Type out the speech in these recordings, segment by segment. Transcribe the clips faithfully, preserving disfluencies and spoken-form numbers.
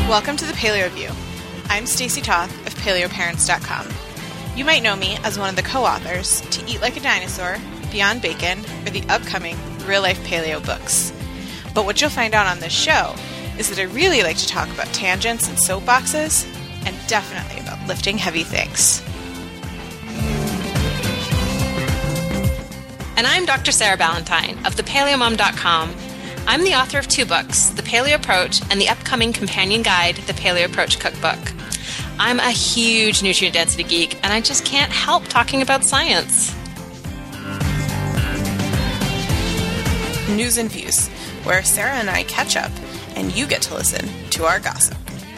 Welcome to the Paleo View. I'm Stacey Toth of Paleo Parents dot com. You might know me as one of the co-authors to Eat Like a Dinosaur, Beyond Bacon, or the upcoming Real Life Paleo books. But what you'll find out on this show is that I really like to talk about tangents and soapboxes, and definitely about lifting heavy things. And I'm Doctor Sarah Ballantyne of the Paleo Mom dot com. I'm the author of two books, The Paleo Approach and the upcoming companion guide, The Paleo Approach Cookbook. I'm a huge nutrient density geek, and I just can't help talking about science. News and Views, where Sarah and I catch up, and you get to listen to our gossip.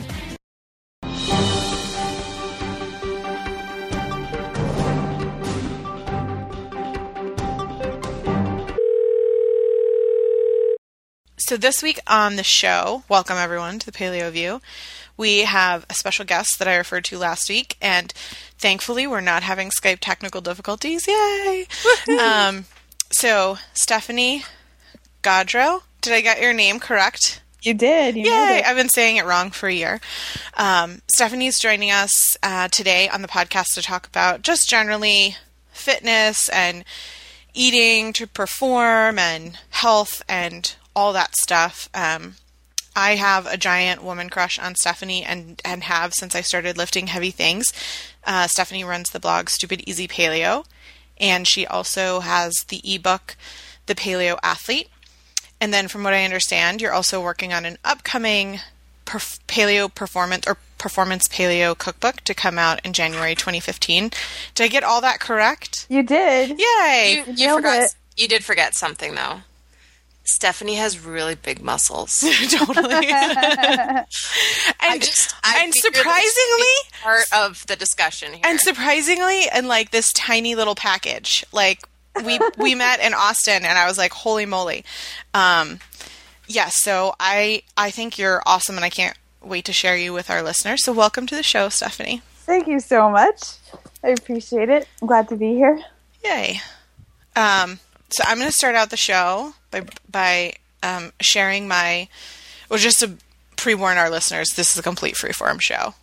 So this week on the show, welcome everyone to the Paleo View. We have a special guest that I referred to last week, and thankfully we're not having Skype technical difficulties. Yay! um, so, Stephanie Gaudreau, did I get your name correct? You did. You Yay! I've been saying it wrong for a year. Um, Stephanie's joining us uh, today on the podcast to talk about just generally fitness and eating to perform and health and all that stuff. Um, I have a giant woman crush on Stephanie and, and have since I started lifting heavy things. Uh, Stephanie runs the blog Stupid Easy Paleo, and she also has the ebook, The Paleo Athlete. And then from what I understand, you're also working on an upcoming perf- paleo performance or performance paleo cookbook to come out in January twenty fifteen. Did I get all that correct? You did. Yay! You, you forgot. It. You did forget something, though. Stephanie has really big muscles. Totally. and I just, I and surprisingly, part of the discussion here. And surprisingly, in like this tiny little package, like we we met in Austin, and I was like, holy moly. Um, yes, yeah, so I I think you're awesome, and I can't wait to share you with our listeners. So welcome to the show, Stephanie. Thank you so much. I appreciate it. I'm glad to be here. Yay. Um, so I'm going to start out the show by by um, sharing my, well, just to pre-warn our listeners, this is a complete freeform show.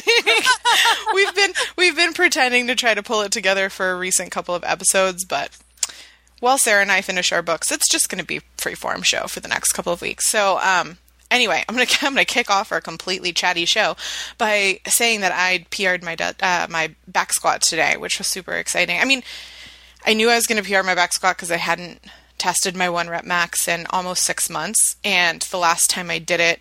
we've been we've been pretending to try to pull it together for a recent couple of episodes, but while Sarah and I finish our books, it's just going to be freeform show for the next couple of weeks. So um, anyway, I'm gonna I'm gonna kick off our completely chatty show by saying that I P R'd my de- uh, my back squat today, which was super exciting. I mean, I knew I was going to P R my back squat because I hadn't tested my one rep max in almost six months. And the last time I did it,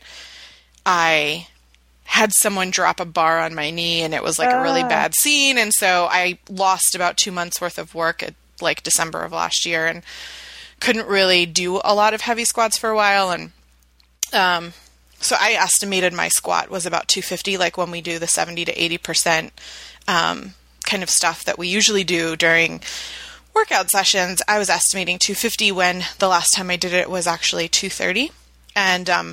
I had someone drop a bar on my knee, and it was like uh. a really bad scene. And so I lost about two months worth of work at like December of last year and couldn't really do a lot of heavy squats for a while. And um, so I estimated my squat was about two fifty, like when we do the seventy to eighty percent um, kind of stuff that we usually do during workout sessions. I was estimating two fifty when the last time I did it was actually two thirty. And um,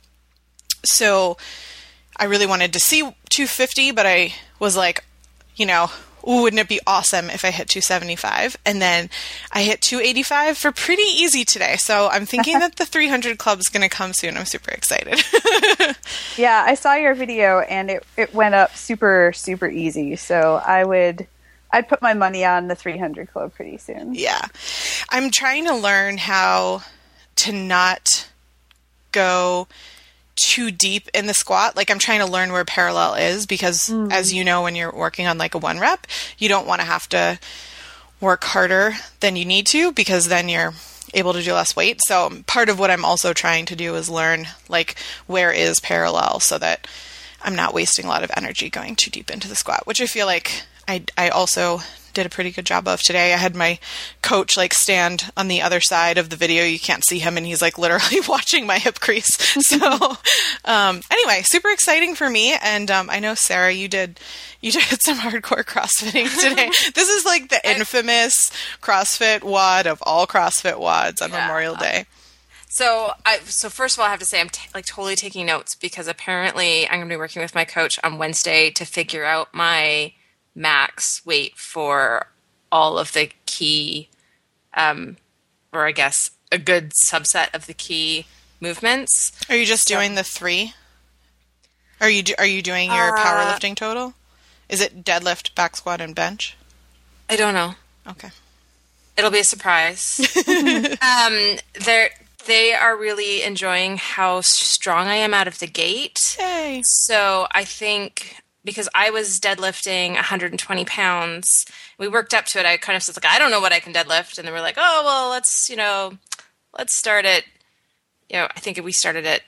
so I really wanted to see two fifty, but I was like, you know, ooh, wouldn't it be awesome if I hit two seventy-five? And then I hit two eighty-five for pretty easy today. So I'm thinking that the three hundred club is going to come soon. I'm super excited. Yeah, I saw your video and it, it went up super, super easy. So I would... I'd put my money on the three hundred club pretty soon. Yeah. I'm trying to learn how to not go too deep in the squat. Like, I'm trying to learn where parallel is because, mm. as you know, when you're working on like a one rep, you don't want to have to work harder than you need to because then you're able to do less weight. So part of what I'm also trying to do is learn like where is parallel so that I'm not wasting a lot of energy going too deep into the squat, which I feel like I, I also did a pretty good job of today. I had my coach like stand on the other side of the video. You can't see him, and he's like literally watching my hip crease. So um, anyway, super exciting for me. And um, I know, Sarah, you did you did some hardcore CrossFitting today. This is like the infamous CrossFit W O D of all CrossFit W O Ds on yeah. Memorial Day. So, I, so first of all, I have to say I'm t- like totally taking notes because apparently I'm going to be working with my coach on Wednesday to figure out my max weight for all of the key, um, or I guess a good subset of the key movements. Are you just so, doing the three? Are you do, are you doing your Uh, powerlifting total? Is it deadlift, back squat, and bench? I don't know. Okay. It'll be a surprise. um, they're they are really enjoying how strong I am out of the gate. Yay. So I think because I was deadlifting one hundred twenty pounds, we worked up to it. I kind of said like, I don't know what I can deadlift, and then we're like, oh well, let's you know, let's start at, you know, I think we started at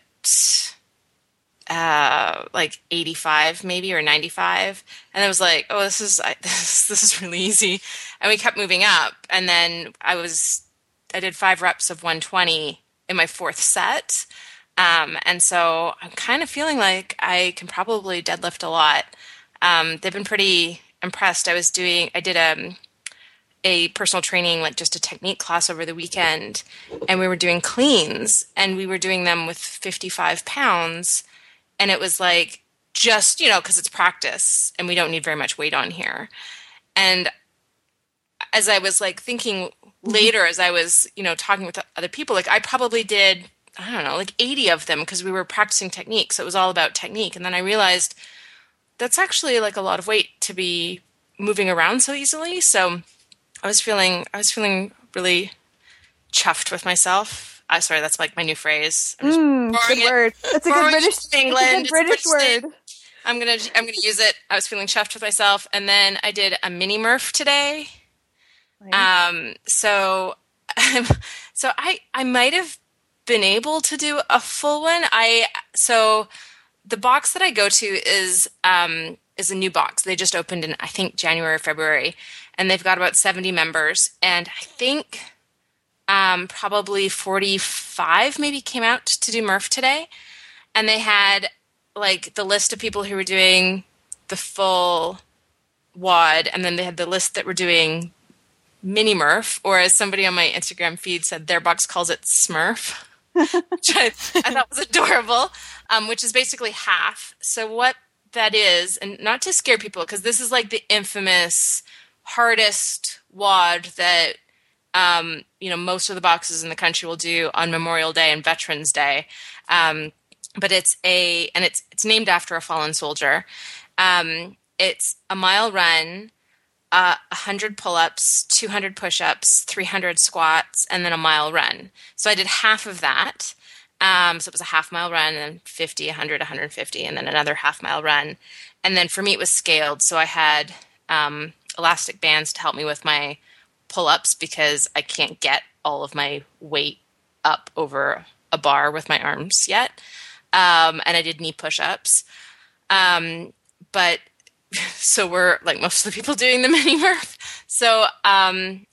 uh, like eighty-five maybe or ninety-five, and I was like, oh, this is I, this this is really easy, and we kept moving up, and then I was I did five reps of one twenty in my fourth set. Um, and so I'm kind of feeling like I can probably deadlift a lot. Um, they've been pretty impressed. I was doing, I did a, a personal training, like just a technique class over the weekend, and we were doing cleans, and we were doing them with fifty-five pounds. And it was like, just, you know, cause it's practice and we don't need very much weight on here. And as I was like thinking later, as I was, you know, talking with other people, like I probably did, I don't know, like eighty of them because we were practicing technique. So it was all about technique. And then I realized that's actually like a lot of weight to be moving around so easily. So I was feeling, I was feeling really chuffed with myself. I sorry, that's like my new phrase. I'm just Mm, good it, word. That's a good British, England. that's a good It's British British word. I'm gonna, I'm gonna use it. I was feeling chuffed with myself, and then I did a mini Murph today. Right. Um, so, so I, I might have been able to do a full one. I, so the box that I go to is, um, is a new box. They just opened in, I think, January or February, and they've got about seventy members. And I think, um, probably forty-five maybe came out to do Murph today. And they had like the list of people who were doing the full W O D. And then they had the list that were doing mini Murph, or as somebody on my Instagram feed said, their box calls it Smurf, which I, I thought was adorable, um, which is basically half. So what that is, and not to scare people, because this is like the infamous hardest W O D that, um, you know, most of the boxes in the country will do on Memorial Day and Veterans Day. Um, but it's a, and it's, it's named after a fallen soldier. Um, it's a mile run, Uh, one hundred pull-ups, two hundred push-ups, three hundred squats, and then a mile run. So I did half of that. Um, so it was a half mile run, and then fifty, one hundred, one hundred fifty, and then another half mile run. And then for me, it was scaled. So I had um, elastic bands to help me with my pull-ups because I can't get all of my weight up over a bar with my arms yet. Um, and I did knee push-ups. Um, but so we're like most of the people doing the mini Murph. So um,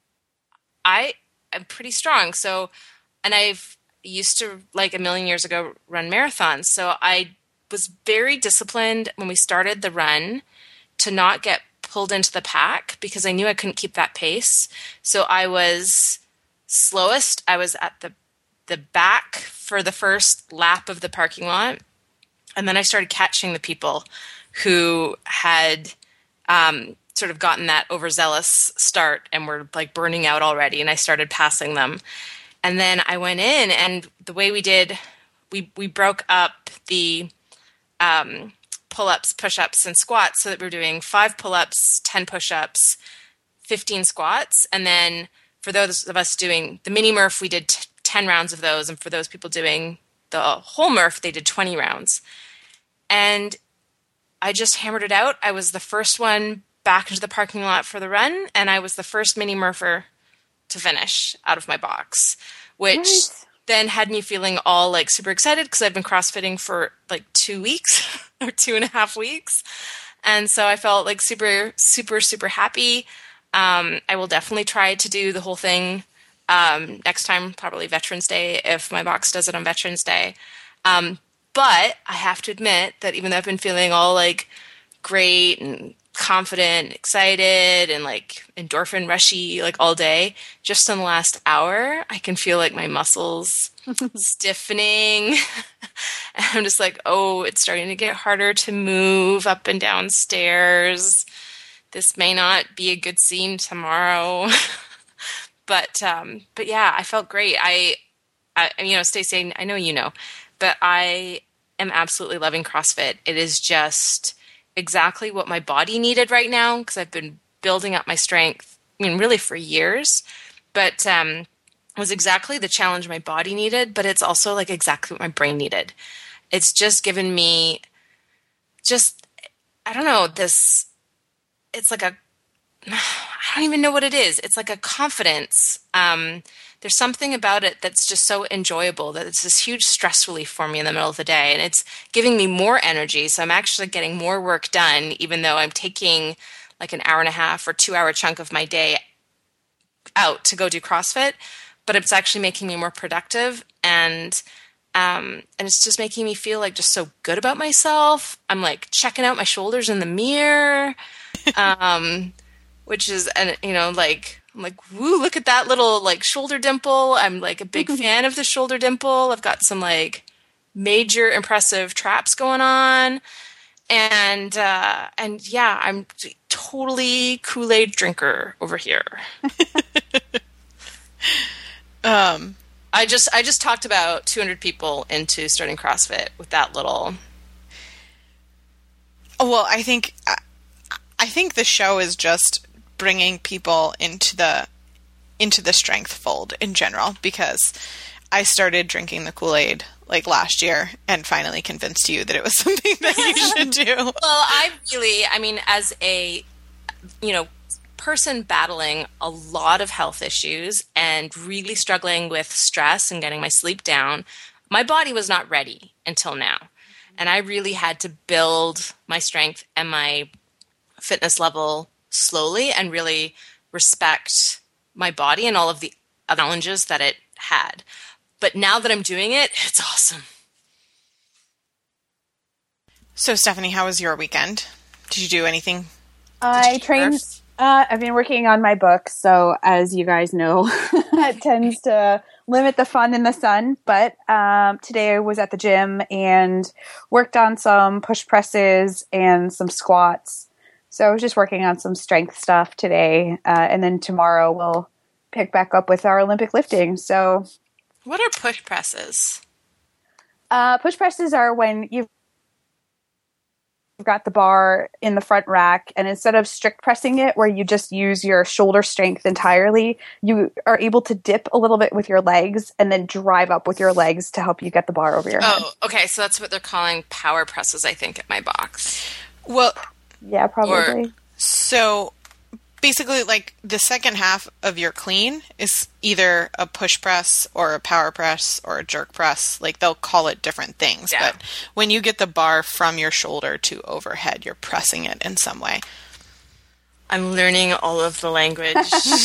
I am pretty strong. So, and I've used to like a million years ago run marathons. So I was very disciplined when we started the run to not get pulled into the pack because I knew I couldn't keep that pace. So I was slowest. I was at the the back for the first lap of the parking lot. And then I started catching the people who had um, sort of gotten that overzealous start and were like burning out already. And I started passing them. And then I went in, and the way we did, we, we broke up the um, pull-ups, push-ups, and squats so that we were doing five pull-ups, ten push-ups, fifteen squats. And then for those of us doing the mini Murph, we did t- ten rounds of those. And for those people doing the whole Murph, they did twenty rounds. And I just hammered it out. I was the first one back into the parking lot for the run, and I was the first mini Murpher to finish out of my box, which Nice. then had me feeling all like super excited because I've been CrossFitting for like two weeks or two and a half weeks. And so I felt like super, super, super happy. Um, I will definitely try to do the whole thing um, next time, probably Veterans Day, if my box does it on Veterans Day. Um, But I have to admit that even though I've been feeling all like great and confident, and excited, and like endorphin rushy like all day, just in the last hour, I can feel like my muscles stiffening. And I'm just like, oh, it's starting to get harder to move up and down stairs. This may not be a good scene tomorrow. but um, but yeah, I felt great. I, I you know, Stacey, I know you know. But I am absolutely loving CrossFit. It is just exactly what my body needed right now because I've been building up my strength, I mean, really for years. But um, it was exactly the challenge my body needed, but it's also like exactly what my brain needed. It's just given me just, I don't know, this, it's like a, I don't even know what it is. It's like a confidence. Um, there's something about it that's just so enjoyable that it's this huge stress relief for me in the middle of the day. And it's giving me more energy. So I'm actually getting more work done, even though I'm taking like an hour and a half or two hour chunk of my day out to go do CrossFit. But it's actually making me more productive. And Um, and it's just making me feel like just so good about myself. I'm like checking out my shoulders in the mirror, um, which is, and you know, like, I'm like, woo, look at that little like shoulder dimple. I'm like a big fan of the shoulder dimple. I've got some like major impressive traps going on. And, uh, and yeah, I'm totally Kool-Aid drinker over here. um, I just I just talked about two hundred people into starting CrossFit with that little. Well, I think I think the show is just bringing people into the into the strength fold in general, because I started drinking the Kool-Aid like last year and finally convinced you that it was something that you should do. Well, I really, I mean, as a you know. person battling a lot of health issues and really struggling with stress and getting my sleep down, my body was not ready until now. And I really had to build my strength and my fitness level slowly and really respect my body and all of the challenges that it had. But now that I'm doing it, it's awesome. So, Stephanie, how was your weekend? Did you do anything? I trained... Uh, I've been working on my book, so as you guys know, it tends to limit the fun in the sun. But um, today I was at the gym and worked on some push presses and some squats. So I was just working on some strength stuff today, uh, and then tomorrow we'll pick back up with our Olympic lifting. So, what are push presses? Uh, push presses are when you've got the bar in the front rack, and instead of strict pressing it where you just use your shoulder strength entirely, you are able to dip a little bit with your legs and then drive up with your legs to help you get the bar over your head. Oh, okay. So that's what they're calling power presses, I think, at my box. Well, yeah, probably. Or, so basically, like, the second half of your clean is either a push press or a power press or a jerk press. Like, they'll call it different things. Yeah. But when you get the bar from your shoulder to overhead, you're pressing it in some way. I'm learning all of the language.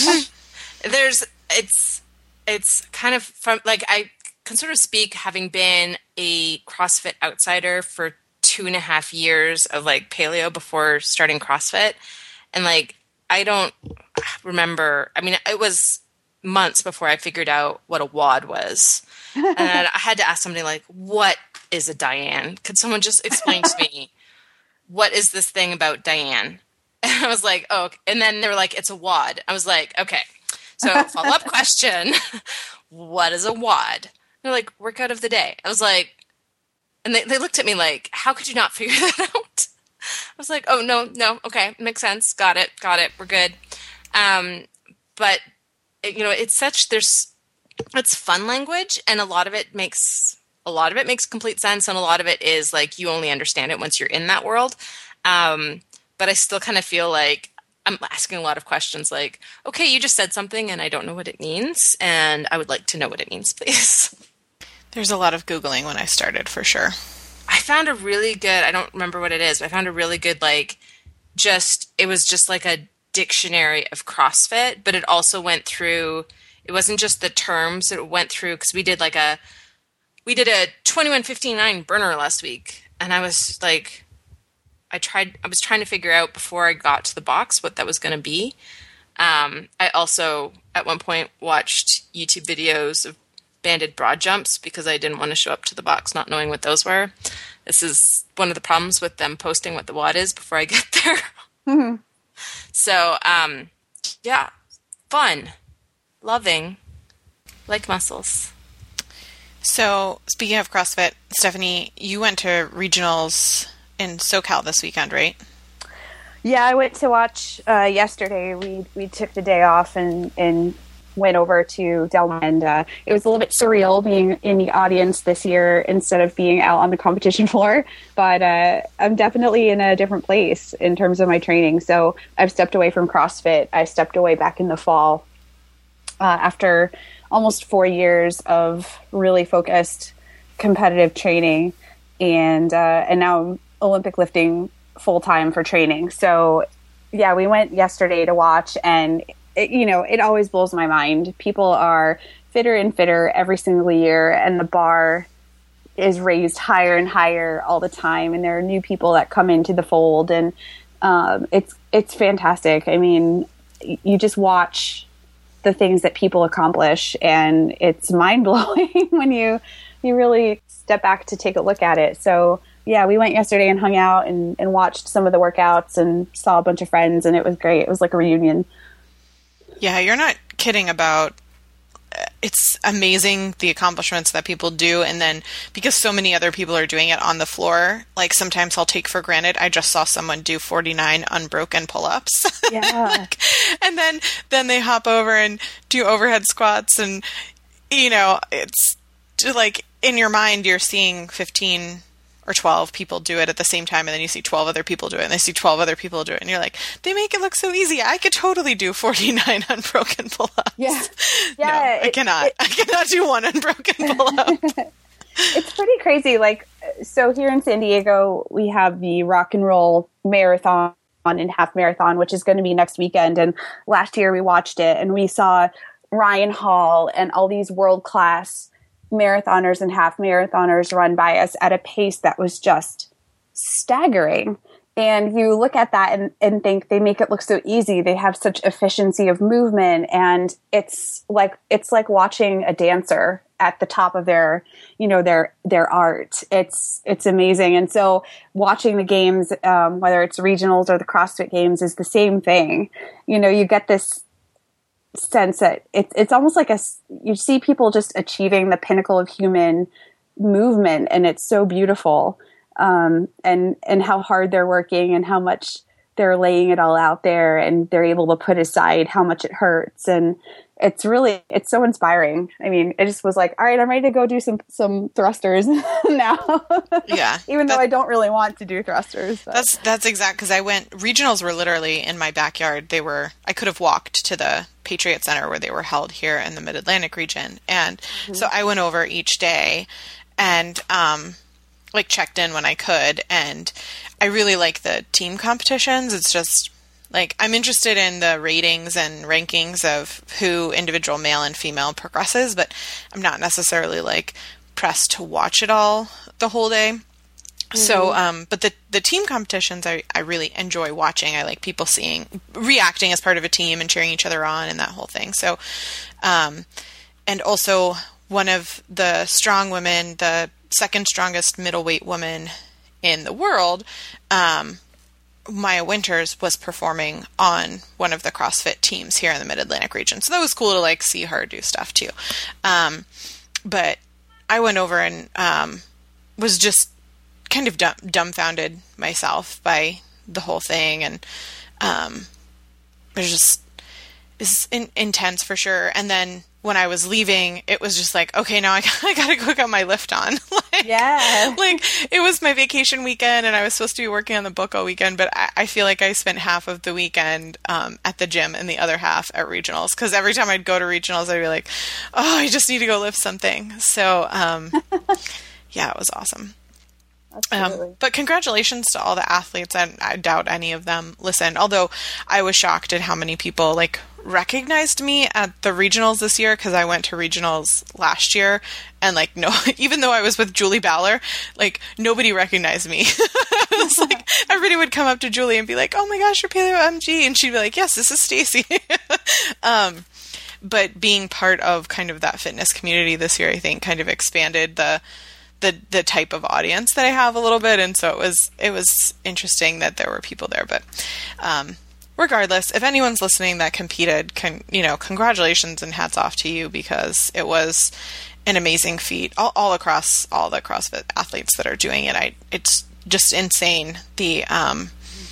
There's, it's, it's kind of from, like, I can sort of speak having been a CrossFit outsider for two and a half years of, like, paleo before starting CrossFit. And, like, I don't remember. I mean, it was months before I figured out what a W O D was. And I had to ask somebody like, what is a Diane? Could someone just explain to me, what is this thing about Diane? And I was like, oh, okay. And then they were like, it's a W O D. I was like, okay. So follow-up question, what is a W O D? They're like, workout of the day. I was like, and they, they looked at me like, how could you not figure that out? I was like, oh, no, no, okay, makes sense, got it, got it, we're good. Um, but, it, you know, it's such, there's, it's fun language, and a lot of it makes, a lot of it makes complete sense, and a lot of it is, like, you only understand it once you're in that world. Um, but I still kind of feel like I'm asking a lot of questions, like, okay, you just said something, and I don't know what it means, and I would like to know what it means, please. There's a lot of Googling when I started, for sure. I found a really good, I don't remember what it is, but I found a really good, like, just, it was just like a dictionary of CrossFit, but it also went through, it wasn't just the terms, it went through, because we did like a, we did a twenty-one fifty-nine burner last week, and I was like, I tried, I was trying to figure out before I got to the box what that was going to be. Um, I also, at one point, watched YouTube videos of banded broad jumps because I didn't want to show up to the box not knowing what those were. This is one of the problems with them posting what the W O D is before I get there. Mm-hmm. So, um, yeah, fun, loving, like muscles. So, speaking of CrossFit, Stephanie, you went to regionals in SoCal this weekend, right? Yeah, I went to watch uh, yesterday. We we took the day off and, and went over to Del Mar, and uh, it was a little bit surreal being in the audience this year instead of being out on the competition floor. But uh, I'm definitely in a different place in terms of my training. So I've stepped away from CrossFit. I stepped away back in the fall uh, after almost four years of really focused competitive training, and uh, and now I'm Olympic lifting full time for training. So yeah, we went yesterday to watch, and it, you know, it always blows my mind. People are fitter and fitter every single year, and the bar is raised higher and higher all the time. And there are new people that come into the fold, and um, it's it's fantastic. I mean, you just watch the things that people accomplish, and it's mind blowing when you you really step back to take a look at it. So yeah, we went yesterday and hung out and, and watched some of the workouts and saw a bunch of friends, and it was great. It was like a reunion. Yeah, you're not kidding about it's amazing the accomplishments that people do, and then because so many other people are doing it on the floor, like sometimes I'll take for granted I just saw someone do forty-nine unbroken pull-ups. Yeah. like, and then then they hop over and do overhead squats, and you know, it's just like in your mind you're seeing fifteen or twelve people do it at the same time, and then you see twelve other people do it, and they see twelve other people do it, and you're like, they make it look so easy. I could totally do forty-nine unbroken pull-ups. Yeah. Yeah. No, it, I cannot. It, I cannot do one unbroken pull-up. It's pretty crazy. Like, so here in San Diego, we have the Rock and Roll Marathon and Half Marathon, which is going to be next weekend. And last year we watched it, and we saw Ryan Hall and all these world-class marathoners and half marathoners run by us at a pace that was just staggering. And you look at that and, and think they make it look so easy. They have such efficiency of movement, and it's like it's like watching a dancer at the top of their, you know, their their art. It's it's amazing. And so watching the games, um, whether it's regionals or the CrossFit Games, is the same thing. You know, you get this sense that it's it's almost like a you see people just achieving the pinnacle of human movement, and it's so beautiful, um, and and how hard they're working and how much they're laying it all out there, and they're able to put aside how much it hurts, and it's really it's so inspiring. I mean, it just was like, all right, I'm ready to go do some some thrusters now. Yeah, even though I don't really want to do thrusters. But. That's that's exact because I went regionals were literally in my backyard. They were I could have walked to the Patriot Center where they were held here in the Mid-Atlantic region, and mm-hmm. so I went over each day and um, like checked in when I could, and I really like the team competitions. It's just like I'm interested in the ratings and rankings of who individual male and female progresses, but I'm not necessarily like pressed to watch it all the whole day. Mm-hmm. So, um, but the, the team competitions, I, I really enjoy watching. I like people seeing, reacting as part of a team and cheering each other on and that whole thing. So, um, and also one of the strong women, the second strongest middleweight woman in the world, um, Maya Winters was performing on one of the CrossFit teams here in the Mid-Atlantic region. So that was cool to like see her do stuff too. Um, but I went over and, um, was just kind of dumb, dumbfounded myself by the whole thing. And, um, it was just, it's in, intense for sure. And then when I was leaving, it was just like, okay, now I, I gotta go get my lift on. like, yeah. Like, it was my vacation weekend, and I was supposed to be working on the book all weekend, but I, I feel like I spent half of the weekend um, at the gym and the other half at regionals, because every time I'd go to regionals, I'd be like, oh, I just need to go lift something. So, um, yeah, it was awesome. Um, but congratulations to all the athletes, and I doubt any of them listened, although I was shocked at how many people like recognized me at the regionals this year, because I went to regionals last year, and like no, even though I was with Julie Bowler, like nobody recognized me. It was like everybody would come up to Julie and be like, "Oh my gosh, you're Paleo M G," and she'd be like, "Yes, this is Stacy." um, but being part of kind of that fitness community this year, I think, kind of expanded the. the the type of audience that I have a little bit, and so it was it was interesting that there were people there. But um regardless, if anyone's listening that competed, con- you know, congratulations and hats off to you, because it was an amazing feat all, all across all the CrossFit athletes that are doing it. I, it's just insane. The, um,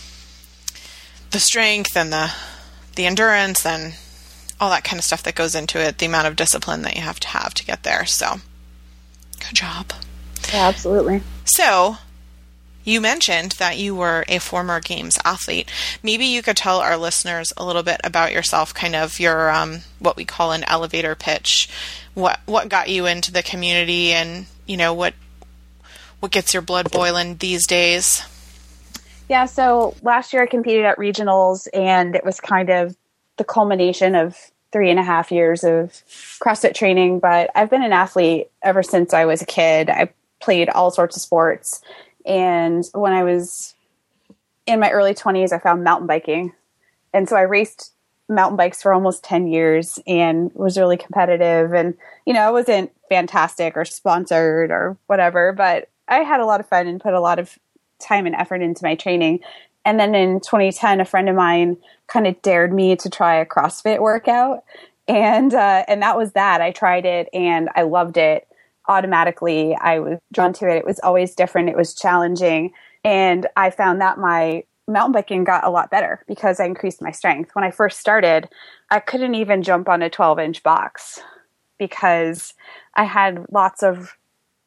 the strength and the, the endurance and all that kind of stuff that goes into it, the amount of discipline that you have to have to get there. So good job. Yeah, absolutely. So you mentioned that you were a former games athlete. Maybe you could tell our listeners a little bit about yourself, kind of your, um, what we call an elevator pitch, what, what got you into the community, and, you know, what, what gets your blood boiling these days. Yeah. So last year I competed at regionals, and it was kind of the culmination of three and a half years of CrossFit training. But I've been an athlete ever since I was a kid. I played all sorts of sports. And when I was in my early twenties, I found mountain biking. And so I raced mountain bikes for almost ten years and was really competitive. And, you know, I wasn't fantastic or sponsored or whatever, but I had a lot of fun and put a lot of time and effort into my training. And then in twenty ten, a friend of mine kind of dared me to try a CrossFit workout. And, uh, and that was that. I tried it and I loved it. Automatically, I was drawn to it. It was always different. It was challenging. And I found that my mountain biking got a lot better because I increased my strength. When I first started, I couldn't even jump on a twelve inch box because I had lots of,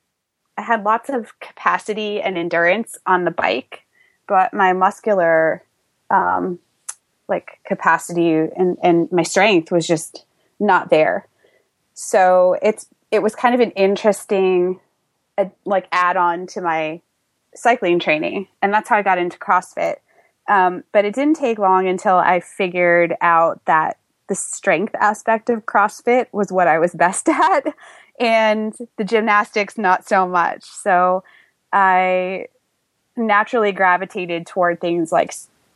I had lots of capacity and endurance on the bike, but my muscular, um, like capacity and, and my strength was just not there. So it's, it was kind of an interesting, uh, like add-on to my cycling training. And that's how I got into CrossFit. Um, but it didn't take long until I figured out that the strength aspect of CrossFit was what I was best at, and the gymnastics, not so much. So I naturally gravitated toward things like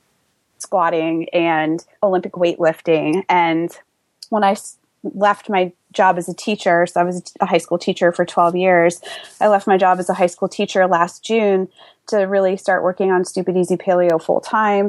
squatting and Olympic weightlifting. And when I left my job as a teacher, so I was a high school teacher for twelve years, I left my job as a high school teacher last June to really start working on Stupid Easy Paleo full time.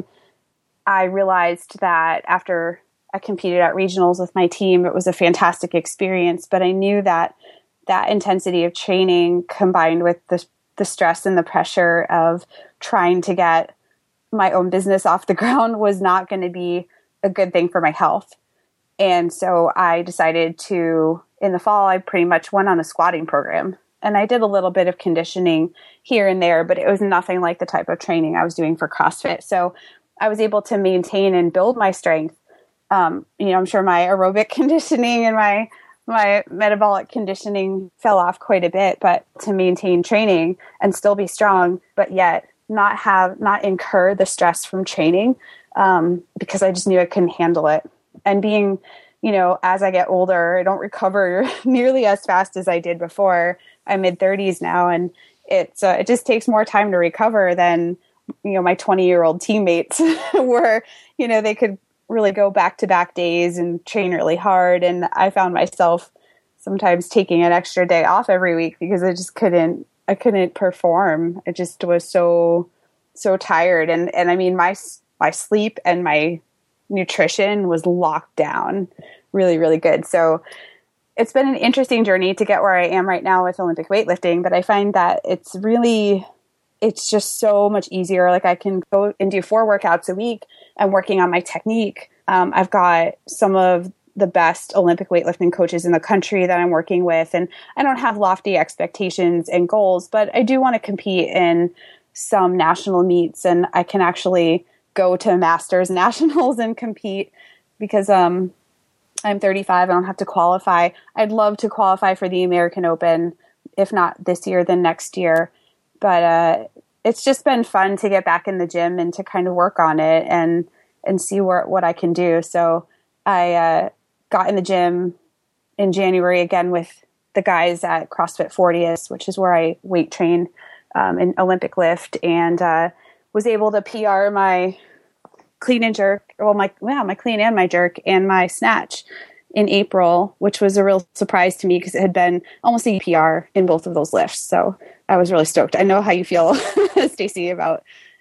I realized that after I competed at regionals with my team, it was a fantastic experience, but I knew that that intensity of training combined with the, the stress and the pressure of trying to get my own business off the ground was not going to be a good thing for my health. And so I decided to, in the fall, I pretty much went on a squatting program. And I did a little bit of conditioning here and there, but it was nothing like the type of training I was doing for CrossFit. So I was able to maintain and build my strength. Um, you know, I'm sure my aerobic conditioning and my my metabolic conditioning fell off quite a bit, but to maintain training and still be strong, but yet not have, not incur the stress from training, um, because I just knew I couldn't handle it. And being, you know, as I get older, I don't recover nearly as fast as I did before. I'm mid thirties now, and it's uh, it just takes more time to recover than, you know, my twenty year old teammates were. You know, they could really go back to back days and train really hard, and I found myself sometimes taking an extra day off every week because I just couldn't I couldn't perform. I just was so so tired, and and I mean my my sleep and my nutrition was locked down really, really good. So it's been an interesting journey to get where I am right now with Olympic weightlifting, but I find that it's really, it's just so much easier. Like I can go and do four workouts a week. I'm working on my technique. Um, I've got some of the best Olympic weightlifting coaches in the country that I'm working with, and I don't have lofty expectations and goals, but I do want to compete in some national meets, and I can actually go to masters nationals and compete because um, I'm thirty-five. I don't have to qualify. I'd love to qualify for the American Open, if not this year, then next year. But uh, it's just been fun to get back in the gym and to kind of work on it and and see where, what I can do. So I uh, got in the gym in January again with the guys at CrossFit fortieth, which is where I weight train um, in Olympic lift, and uh, was able to P R my clean and jerk, well, my, yeah, my clean and my jerk and my snatch in April, which was a real surprise to me because it had been almost a P R in both of those lifts. So I was really stoked. I know how you feel, Stacey, about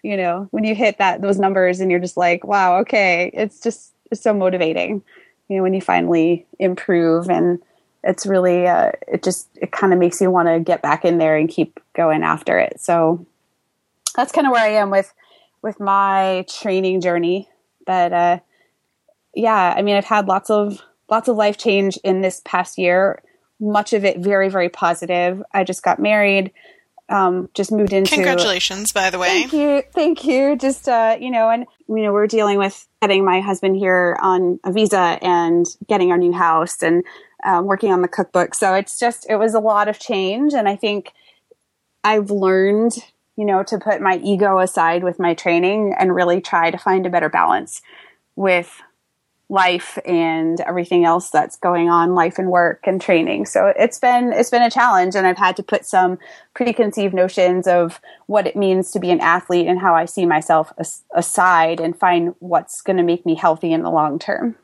you know, when you hit that, those numbers and you're just like, wow, okay. It's just it's so motivating, you know, when you finally improve, and it's really, uh, it just, it kind of makes you want to get back in there and keep going after it. So that's kind of where I am with, with my training journey. But, uh, yeah, I mean, I've had lots of, lots of life change in this past year, much of it very, very positive. I just got married, um, just moved into... Congratulations, by the way. Thank you. Thank you. Just, uh, you know, and, you know, we're dealing with getting my husband here on a visa and getting our new house and um, working on the cookbook. So it's just, it was a lot of change. And I think I've learned, you know, to put my ego aside with my training and really try to find a better balance with life and everything else that's going on, life and work and training. So it's been, it's been a challenge, and I've had to put some preconceived notions of what it means to be an athlete and how I see myself as, aside and find what's going to make me healthy in the long term.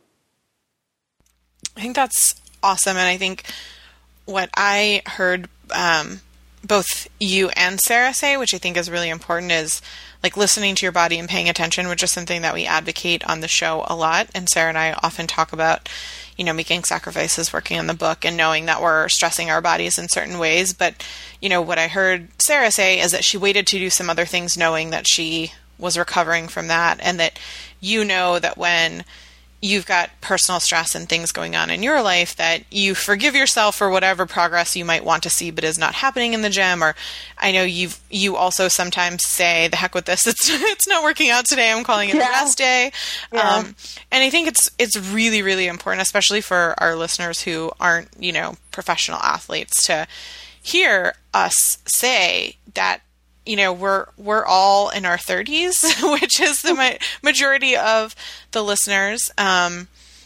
I think that's awesome. And I think what I heard, um, both you and Sarah say, which I think is really important, is like listening to your body and paying attention, which is something that we advocate on the show a lot. And Sarah and I often talk about, you know, making sacrifices, working on the book, and knowing that we're stressing our bodies in certain ways. But, you know, what I heard Sarah say is that she waited to do some other things, knowing that she was recovering from that, and that, you know, that when you've got personal stress and things going on in your life, that you forgive yourself for whatever progress you might want to see but is not happening in the gym. Or I know you've you also sometimes say, the heck with this, it's it's not working out today, I'm calling it yeah. a rest day. Yeah. Um, and I think it's it's really, really important, especially for our listeners who aren't, you know, professional athletes, to hear us say that, you know, we're we're all in our thirties, which is the ma- majority of the listeners. Um,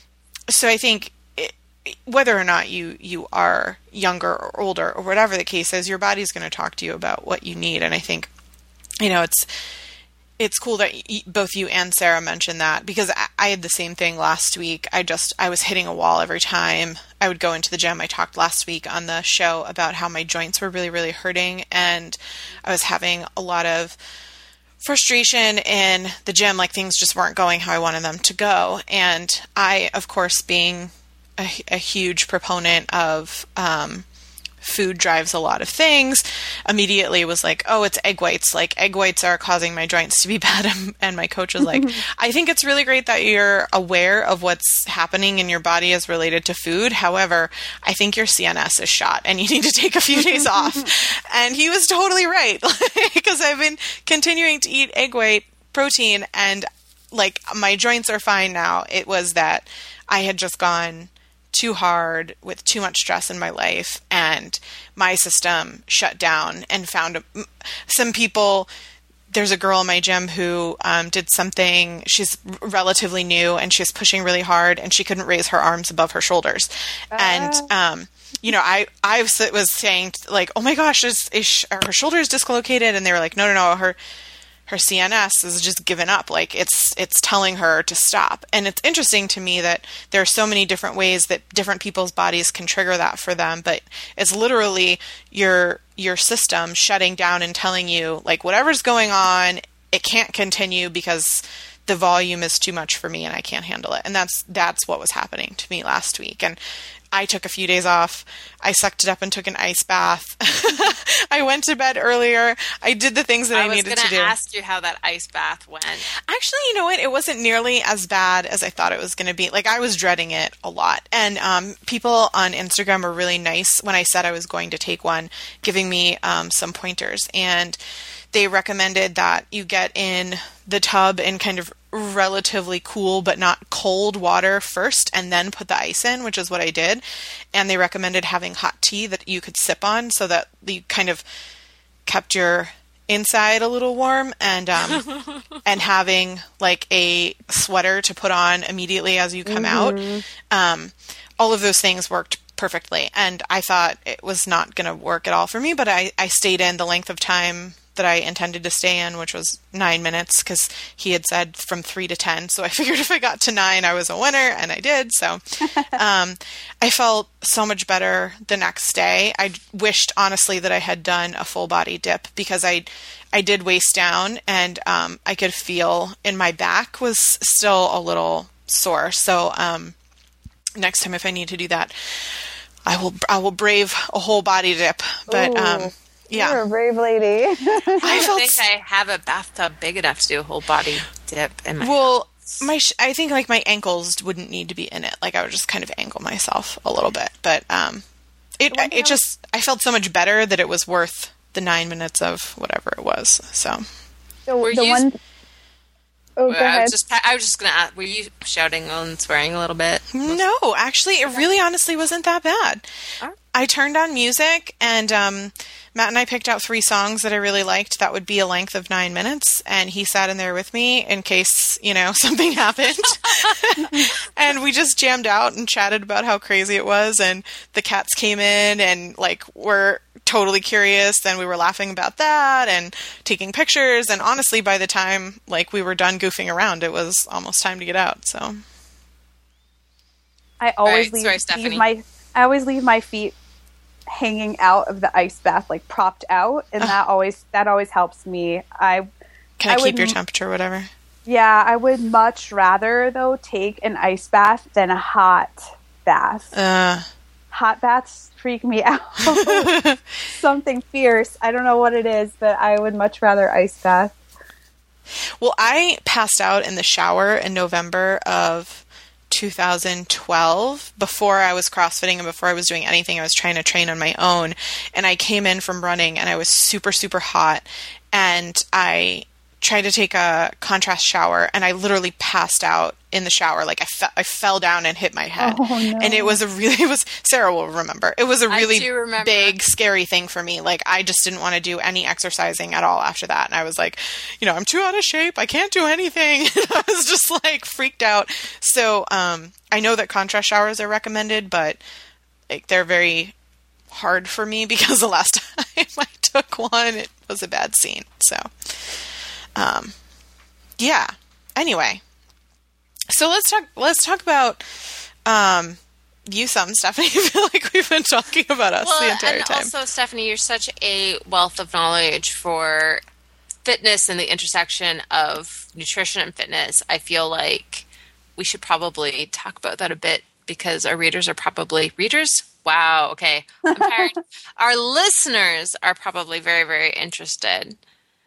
so I think it, whether or not you, you are younger or older or whatever the case is, your body's going to talk to you about what you need. And I think, you know, it's it's cool that y- both you and Sarah mentioned that, because I, I had the same thing last week. I just, I was hitting a wall every time I would go into the gym. I talked last week on the show about how my joints were really, really hurting, and I was having a lot of frustration in the gym, like things just weren't going how I wanted them to go. And I, of course, being a, a huge proponent of, um, food drives a lot of things, immediately was like, oh, it's egg whites. Like, egg whites are causing my joints to be bad. And my coach was like, I think it's really great that you're aware of what's happening in your body as related to food. However, I think your C N S is shot and you need to take a few days off. And he was totally right, because I've been continuing to eat egg white protein, and like my joints are fine now. It was that I had just gone too hard with too much stress in my life, and my system shut down and found a, some people. There's a girl in my gym who um, did something. She's relatively new, and she's pushing really hard, and she couldn't raise her arms above her shoulders. Uh. And, um, you know, I, I was saying like, oh my gosh, is, is her shoulders dislocated? And they were like, no, no, no, her, her C N S is just given up. Like it's, it's telling her to stop. And it's interesting to me that there are so many different ways that different people's bodies can trigger that for them. But it's literally your, your system shutting down and telling you like, whatever's going on, it can't continue because the volume is too much for me and I can't handle it. And that's, that's what was happening to me last week. And I took a few days off. I sucked it up and took an ice bath. I went to bed earlier. I did the things that I, I needed to do. I was going to ask you how that ice bath went. Actually, you know what? It wasn't nearly as bad as I thought it was going to be. Like, I was dreading it a lot. And um, people on Instagram were really nice when I said I was going to take one, giving me um, some pointers. And they recommended that you get in the tub in kind of relatively cool but not cold water first, and then put the ice in, which is what I did. And they recommended having hot tea that you could sip on so that you kind of kept your inside a little warm, and um, and having like a sweater to put on immediately as you come mm-hmm. out. Um, all of those things worked perfectly. And I thought it was not going to work at all for me, but I, I stayed in the length of time that I intended to stay in, which was nine minutes, because he had said from three to ten. So I figured if I got to nine, I was a winner, and I did. So um, I felt so much better the next day. I wished, honestly, that I had done a full body dip, because I I did waist down, and um, I could feel in my back was still a little sore. So um, next time, if I need to do that, I will I will brave a whole body dip. But um, yeah, you're a brave lady. I I don't felt think I have a bathtub big enough to do a whole body dip in my well. house. My sh- I think like my ankles wouldn't need to be in it. Like I would just kind of angle myself a little bit. But um, it it just I felt so much better that it was worth the nine minutes of whatever it was. So The, Were the you- one. Oh, go I ahead. was just I was just gonna ask, were you shouting and swearing a little bit? no, actually, it really honestly wasn't that bad. Oh. I turned on music, and um, Matt and I picked out three songs that I really liked that would be a length of nine minutes, and he sat in there with me in case, you know, something happened. And we just jammed out and chatted about how crazy it was, and the cats came in and, like, were totally curious, and we were laughing about that and taking pictures, and honestly, by the time, like, we were done goofing around, it was almost time to get out, so... I always Right, leave, sorry, leave Stephanie. my. I always leave my feet hanging out of the ice bath, like propped out, and that always that always helps me. I Can I, I keep would- your temperature, whatever? yeah, I would much rather though take an ice bath than a hot bath. Uh... Hot baths freak me out. Something fierce. I don't know what it is, but I would much rather ice bath. Well, I passed out in the shower in November of two thousand twelve before I was CrossFitting and before I was doing anything. I was trying to train on my own, and I came in from running and I was super, super hot, and I tried to take a contrast shower, and I literally passed out in the shower. Like I, fe- I fell down and hit my head. Oh, no. And it was a really, it was, Sarah will remember, it was a I really do remember. big, scary thing for me. Like I just didn't want to do any exercising at all after that. And I was like, you know, I'm too out of shape. I can't do anything. I was just like freaked out. So um, I know that contrast showers are recommended, but like they're very hard for me because the last time I took one, it was a bad scene. So, um, yeah. Anyway, so let's talk. Let's talk about um, you, some Stephanie. I feel like we've been talking about us Well, the entire and time. also, Stephanie, you're such a wealth of knowledge for fitness and the intersection of nutrition and fitness. I feel like we should probably talk about that a bit because our readers are probably readers. Wow. Okay. I'm tired. Our listeners are probably very, very interested.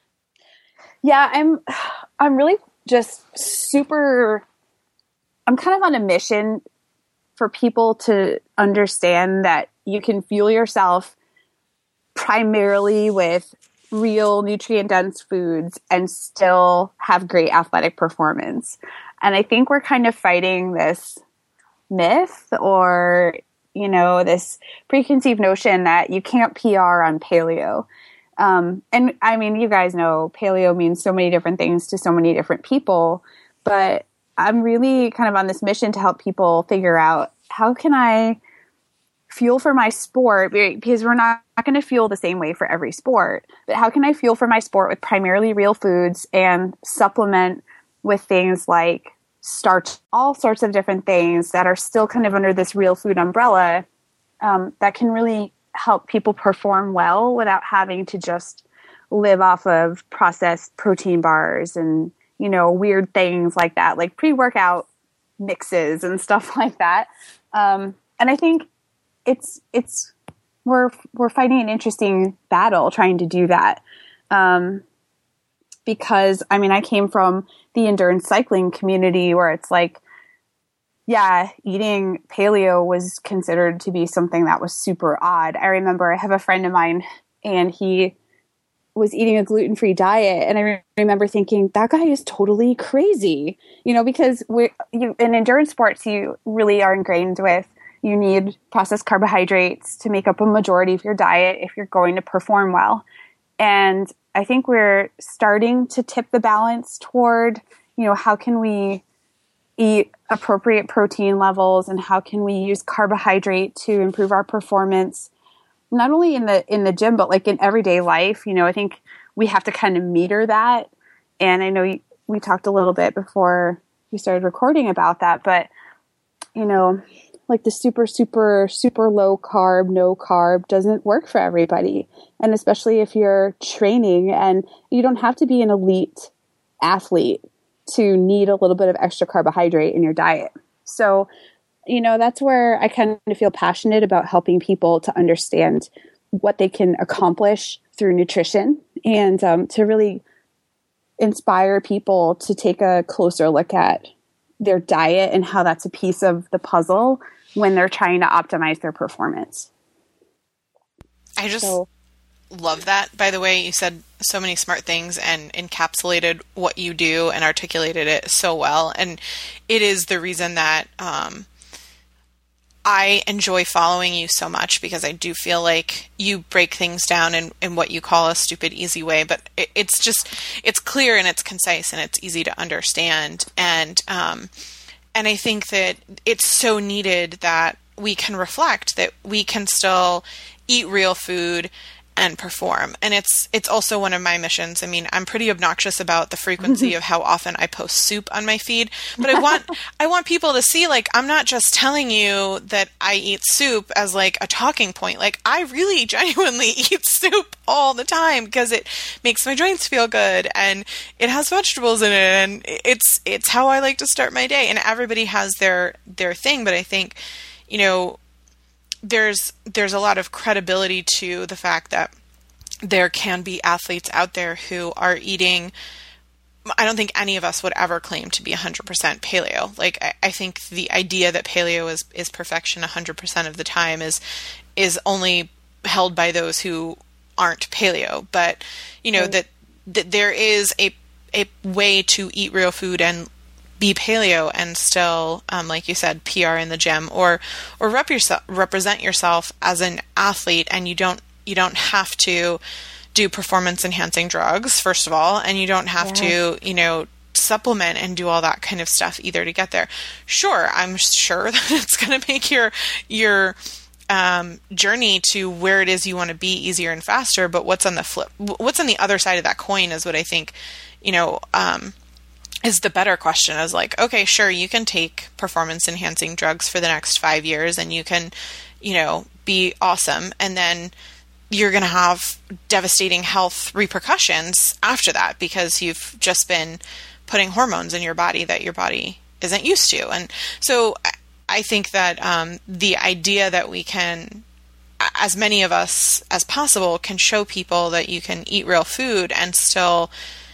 Yeah, I'm I'm really just super I'm kind of on a mission for people to understand that you can fuel yourself primarily with real nutrient dense foods and still have great athletic performance. And I think we're kind of fighting this myth or, you know, this preconceived notion that you can't P R on paleo. Um, and I mean, you guys know paleo means so many different things to so many different people, but I'm really kind of on this mission to help people figure out how can I fuel for my sport, because we're not, not going to fuel the same way for every sport, but how can I fuel for my sport with primarily real foods and supplement with things like starch, all sorts of different things that are still kind of under this real food umbrella um, that can really help people perform well without having to just live off of processed protein bars and, you know, weird things like that, like pre-workout mixes and stuff like that. Um, and I think it's, it's, we're, we're fighting an interesting battle trying to do that. Um, because I mean, I came from the endurance cycling community where it's like, yeah, eating paleo was considered to be something that was super odd. I remember I have a friend of mine and he was eating a gluten-free diet. And I re- remember thinking that guy is totally crazy, you know, because we you, in endurance sports, you really are ingrained with, you need processed carbohydrates to make up a majority of your diet if you're going to perform well. And I think we're starting to tip the balance toward, you know, how can we eat appropriate protein levels and how can we use carbohydrate to improve our performance, not only in the in the gym, but like in everyday life. You know, I think we have to kind of meter that. And I know you, we talked a little bit before we started recording about that, but you know, like the super, super, super low carb, no carb doesn't work for everybody. And especially if you're training, and you don't have to be an elite athlete to need a little bit of extra carbohydrate in your diet. So, you know, that's where I kind of feel passionate about helping people to understand what they can accomplish through nutrition, and um, to really inspire people to take a closer look at their diet and how that's a piece of the puzzle when they're trying to optimize their performance. I just so, love that. By the way, you said so many smart things and encapsulated what you do and articulated it so well. And it is the reason that um, I enjoy following you so much, because I do feel like you break things down in, in what you call a stupid, easy way. But it, it's just, it's clear and it's concise and it's easy to understand. And, um, and I think that it's so needed that we can reflect, that we can still eat real food and perform. And it's it's also one of my missions. I mean, I'm pretty obnoxious about the frequency of how often I post soup on my feed, but I want I want people to see, like, I'm not just telling you that I eat soup as like a talking point. Like, I really genuinely eat soup all the time because it makes my joints feel good and it has vegetables in it, and it's it's how I like to start my day. And everybody has their their thing, but I think, you know, there's there's a lot of credibility to the fact that there can be athletes out there who are eating. I don't think any of us would ever claim to be one hundred percent paleo. Like, I, I think the idea that paleo is, is perfection one hundred percent of the time is is only held by those who aren't paleo. But, you know, mm. that, that there is a a way to eat real food and be paleo and still, um, like you said, P R in the gym, or or rep yourself, represent yourself as an athlete, and you don't you don't have to do performance enhancing drugs, first of all, and you don't have yeah. to, you know, supplement and do all that kind of stuff either to get there. Sure, I'm sure that it's going to make your your um, journey to where it is you want to be easier and faster. But what's on the flip? What's on the other side of that coin is what I think, you know. Um, is the better question. Is like, okay, sure, you can take performance enhancing drugs for the next five years and you can, you know, be awesome. And then you're going to have devastating health repercussions after that because you've just been putting hormones in your body that your body isn't used to. And so I think that um, the idea that we can, as many of us as possible, can show people that you can eat real food and still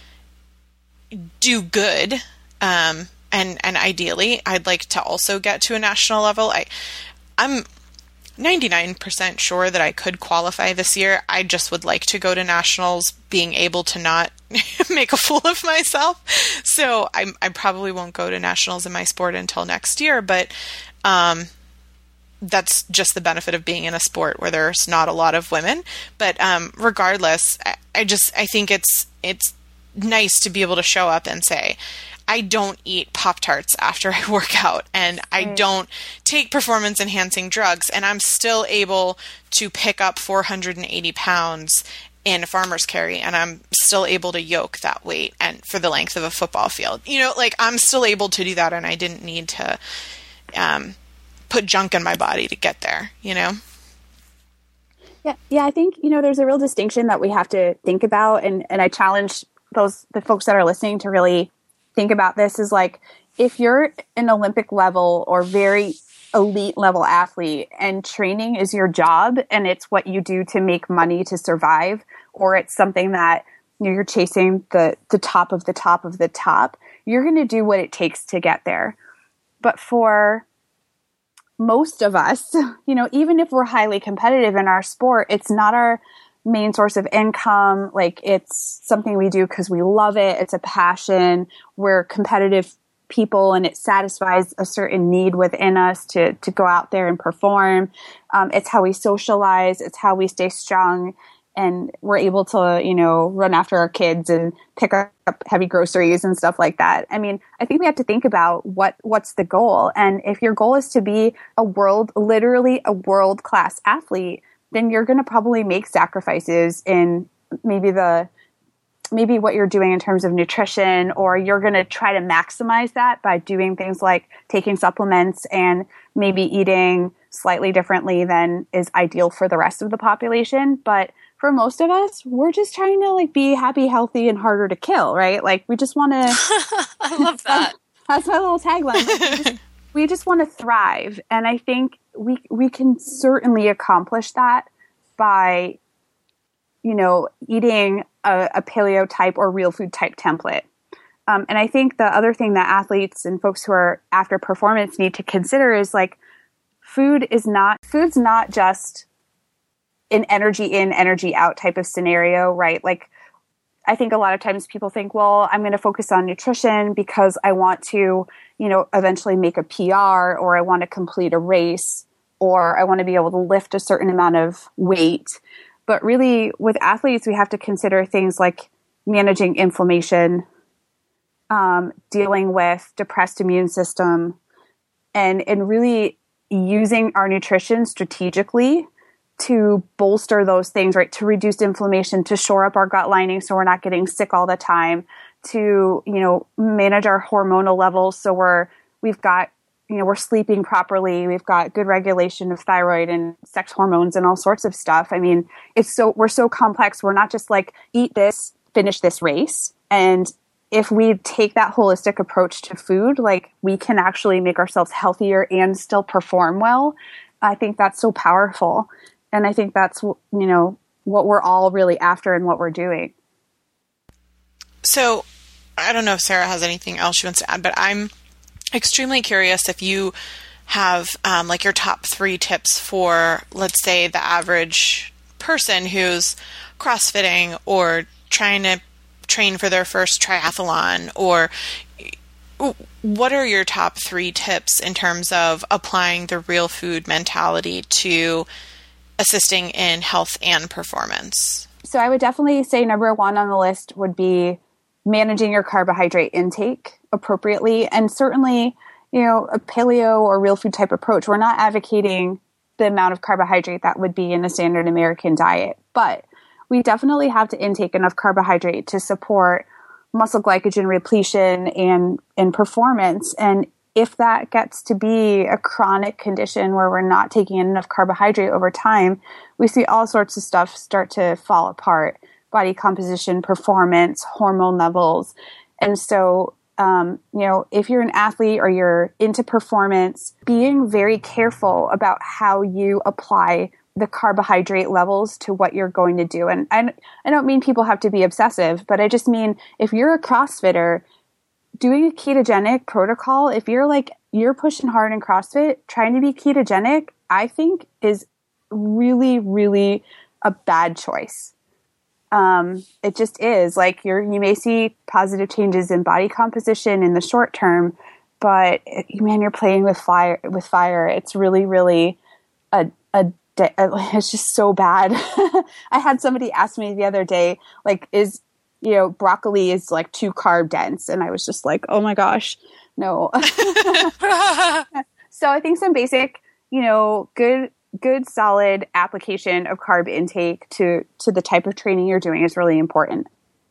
do good, um, and and ideally, I'd like to also get to a national level. I, I'm ninety-nine percent sure that I could qualify this year. I just would like to go to nationals, being able to not make a fool of myself. So I I probably won't go to nationals in my sport until next year. But um, that's just the benefit of being in a sport where there's not a lot of women. But um, regardless, I, I just I think it's it's. nice to be able to show up and say, I don't eat Pop-Tarts after I work out, and I mm. don't take performance enhancing drugs, and I'm still able to pick up four hundred eighty pounds in a farmer's carry, and I'm still able to yoke that weight and for the length of a football field. You know, like, I'm still able to do that, and I didn't need to um, put junk in my body to get there, you know? Yeah, yeah, I think, you know, there's a real distinction that we have to think about, and, and I challenge those the folks that are listening to really think about this. Is like, if you're an Olympic level or very elite level athlete and training is your job and it's what you do to make money to survive, or it's something that, you know, you're chasing the the top of the top of the top, you're going to do what it takes to get there. But for most of us, you know, even if we're highly competitive in our sport, it's not our main source of income. Like, it's something we do because we love it. It's a passion. We're competitive people, and it satisfies a certain need within us to to go out there and perform. Um, it's how we socialize. It's how we stay strong, and we're able to, you know, run after our kids and pick up heavy groceries and stuff like that. I mean, I think we have to think about what what's the goal. And if your goal is to be a world, literally a world-class athlete, then you're going to probably make sacrifices in maybe the maybe what you're doing in terms of nutrition, or you're going to try to maximize that by doing things like taking supplements and maybe eating slightly differently than is ideal for the rest of the population. But for most of us, we're just trying to like be happy, healthy, and harder to kill, right? Like we just want to. I love that. That's my little tagline. Like, we just, we just want to thrive, and I think we we can certainly accomplish that by, you know, eating a, a paleo type or real food type template. Um, and I think the other thing that athletes and folks who are after performance need to consider is like food is not food's not just an energy in, energy out type of scenario, right? Like I think a lot of times people think, well, I'm going to focus on nutrition because I want to, you know, eventually make a P R, or I want to complete a race, or I want to be able to lift a certain amount of weight. But really, with athletes, we have to consider things like managing inflammation, um, dealing with depressed immune system, and and really using our nutrition strategically to bolster those things, right? To reduce inflammation, to shore up our gut lining so we're not getting sick all the time, to, you know, manage our hormonal levels so we're we've got, you know, we're sleeping properly, we've got good regulation of thyroid and sex hormones and all sorts of stuff. I mean, it's so we're so complex. We're not just like eat this, finish this race. And if we take that holistic approach to food, like we can actually make ourselves healthier and still perform well. I think that's so powerful. And I think that's, you know, what we're all really after and what we're doing. So I don't know if Sarah has anything else she wants to add, but I'm extremely curious if you have um, like your top three tips for, let's say, the average person who's CrossFitting or trying to train for their first triathlon, or what are your top three tips in terms of applying the real food mentality to assisting in health and performance? So I would definitely say number one on the list would be managing your carbohydrate intake appropriately. And certainly, you know, a paleo or real food type approach, we're not advocating the amount of carbohydrate that would be in a standard American diet, but we definitely have to intake enough carbohydrate to support muscle glycogen repletion and, and performance. And if that gets to be a chronic condition where we're not taking in enough carbohydrate over time, we see all sorts of stuff start to fall apart: body composition, performance, hormone levels. And so, um, you know, if you're an athlete or you're into performance, being very careful about how you apply the carbohydrate levels to what you're going to do. And I, I don't mean people have to be obsessive, but I just mean if you're a CrossFitter, doing a ketogenic protocol, if you're like, you're pushing hard in CrossFit, trying to be ketogenic, I think is really, really a bad choice. Um, it just is. Like you're, you may see positive changes in body composition in the short term, but man, you're playing with fire, with fire. It's really, really a, a, it's just so bad. I had somebody ask me the other day, like, is, you know, broccoli is like too carb dense. And I was just like, oh my gosh, no. So I think some basic, you know, good, good solid application of carb intake to, to the type of training you're doing is really important.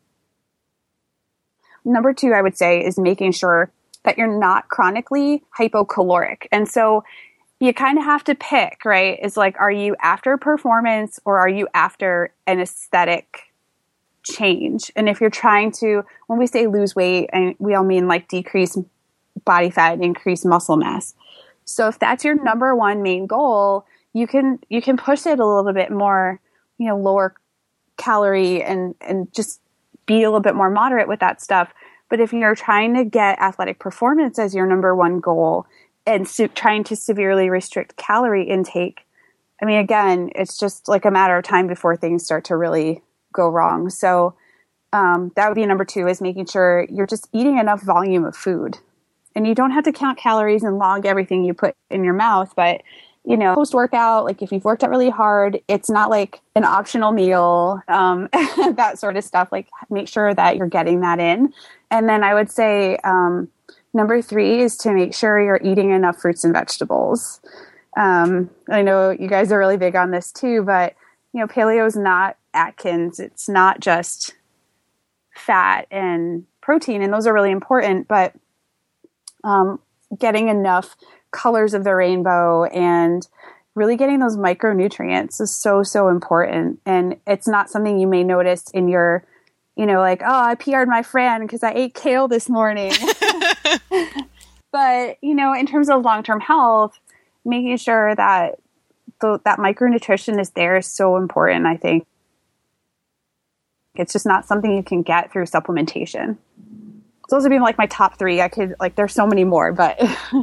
Number two, I would say, is making sure that you're not chronically hypocaloric. And so you kind of have to pick, right? Is like, are you after performance or are you after an aesthetic change? And if you're trying to, when we say lose weight, and we all mean like decrease body fat, increase muscle mass. So if that's your number one main goal, you can, you can push it a little bit more, you know, lower calorie and, and just be a little bit more moderate with that stuff. But if you're trying to get athletic performance as your number one goal and su- trying to severely restrict calorie intake, I mean, again, it's just like a matter of time before things start to really go wrong. So um, that would be number two, is making sure you're just eating enough volume of food. And you don't have to count calories and log everything you put in your mouth, but you know, post-workout, like if you've worked out really hard, it's not like an optional meal, um, that sort of stuff. Like make sure that you're getting that in. And then I would say um, number three is to make sure you're eating enough fruits and vegetables. Um, I know you guys are really big on this too, but you know, paleo is not Atkins. It's not just fat and protein, and those are really important, but um, getting enough colors of the rainbow and really getting those micronutrients is so, so important. And it's not something you may notice in your, you know, like, oh, I P R'd my friend because I ate kale this morning. But, you know, in terms of long-term health, making sure that the, that micronutrition is there is so important, I think. It's just not something you can get through supplementation. So those would be like my top three. I could, like, there's so many more, but.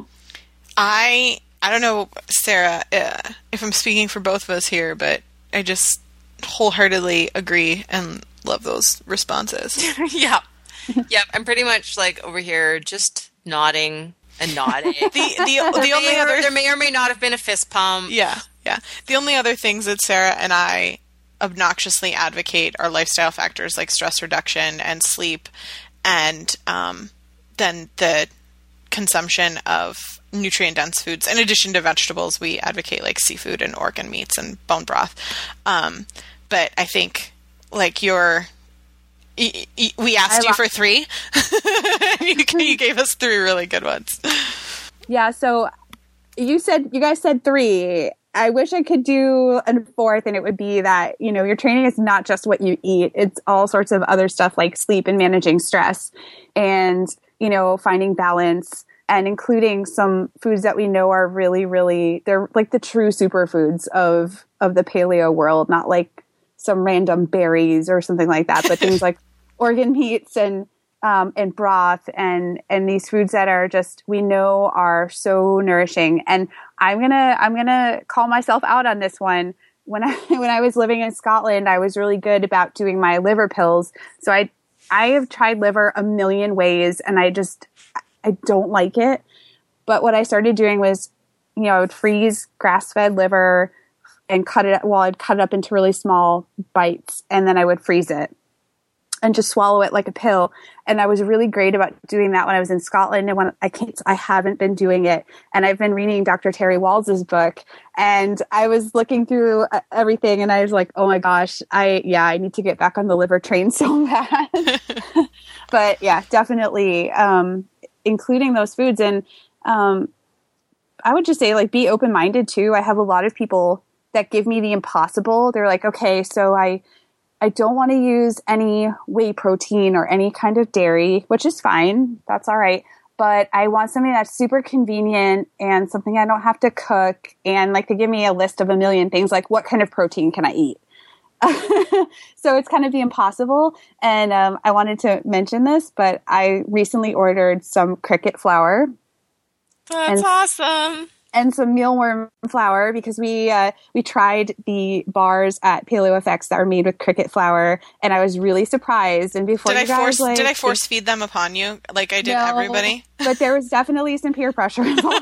I, I don't know, Sarah, uh, if I'm speaking for both of us here, but I just wholeheartedly agree and love those responses. Yeah. Yep. I'm pretty much like over here just nodding and nodding. the the, the only or, other there may or may not have been a fist pump. Yeah. Yeah. The only other things that Sarah and I obnoxiously advocate are lifestyle factors like stress reduction and sleep, and um, then the consumption of nutrient-dense foods. In addition to vegetables, we advocate like seafood and organ meats and bone broth. Um, but I think like your, y- y- we asked you for three. you, you gave us three really good ones. Yeah. So you said, you guys said three. I wish I could do a fourth, and it would be that, you know, your training is not just what you eat. It's all sorts of other stuff like sleep and managing stress and, you know, finding balance, and including some foods that we know are really, really, they're like the true superfoods of, of the paleo world, not like some random berries or something like that, but things like organ meats and, um, and broth and, and these foods that are just, we know are so nourishing. And I'm going to, I'm going to call myself out on this one. When I, when I was living in Scotland, I was really good about doing my liver pills. So I, I have tried liver a million ways, and I just, I don't like it. But what I started doing was, you know, I would freeze grass-fed liver and cut it, well, I'd cut it up into really small bites, and then I would freeze it and just swallow it like a pill. And I was really great about doing that when I was in Scotland. And when I can't, I haven't been doing it. And I've been reading Doctor Terry Wahls' book, and I was looking through everything, and I was like, oh my gosh, I, yeah, I need to get back on the liver train so bad. But yeah, definitely, um, including those foods. And, um, I would just say, like, be open-minded too. I have a lot of people that give me the impossible. They're like, okay, so I, I don't want to use any whey protein or any kind of dairy, which is fine. That's all right. But I want something that's super convenient and something I don't have to cook. And like, they give me a list of a million things, like, what kind of protein can I eat? So it's kind of the impossible. And um, I wanted to mention this, but I recently ordered some cricket flour. That's and, awesome. And some mealworm flour, because we uh, we tried the bars at PaleoFX that were made with cricket flour, and I was really surprised. And before did you I guys, force like, did I force feed them upon you like I did no, everybody? But there was definitely some peer pressure involved.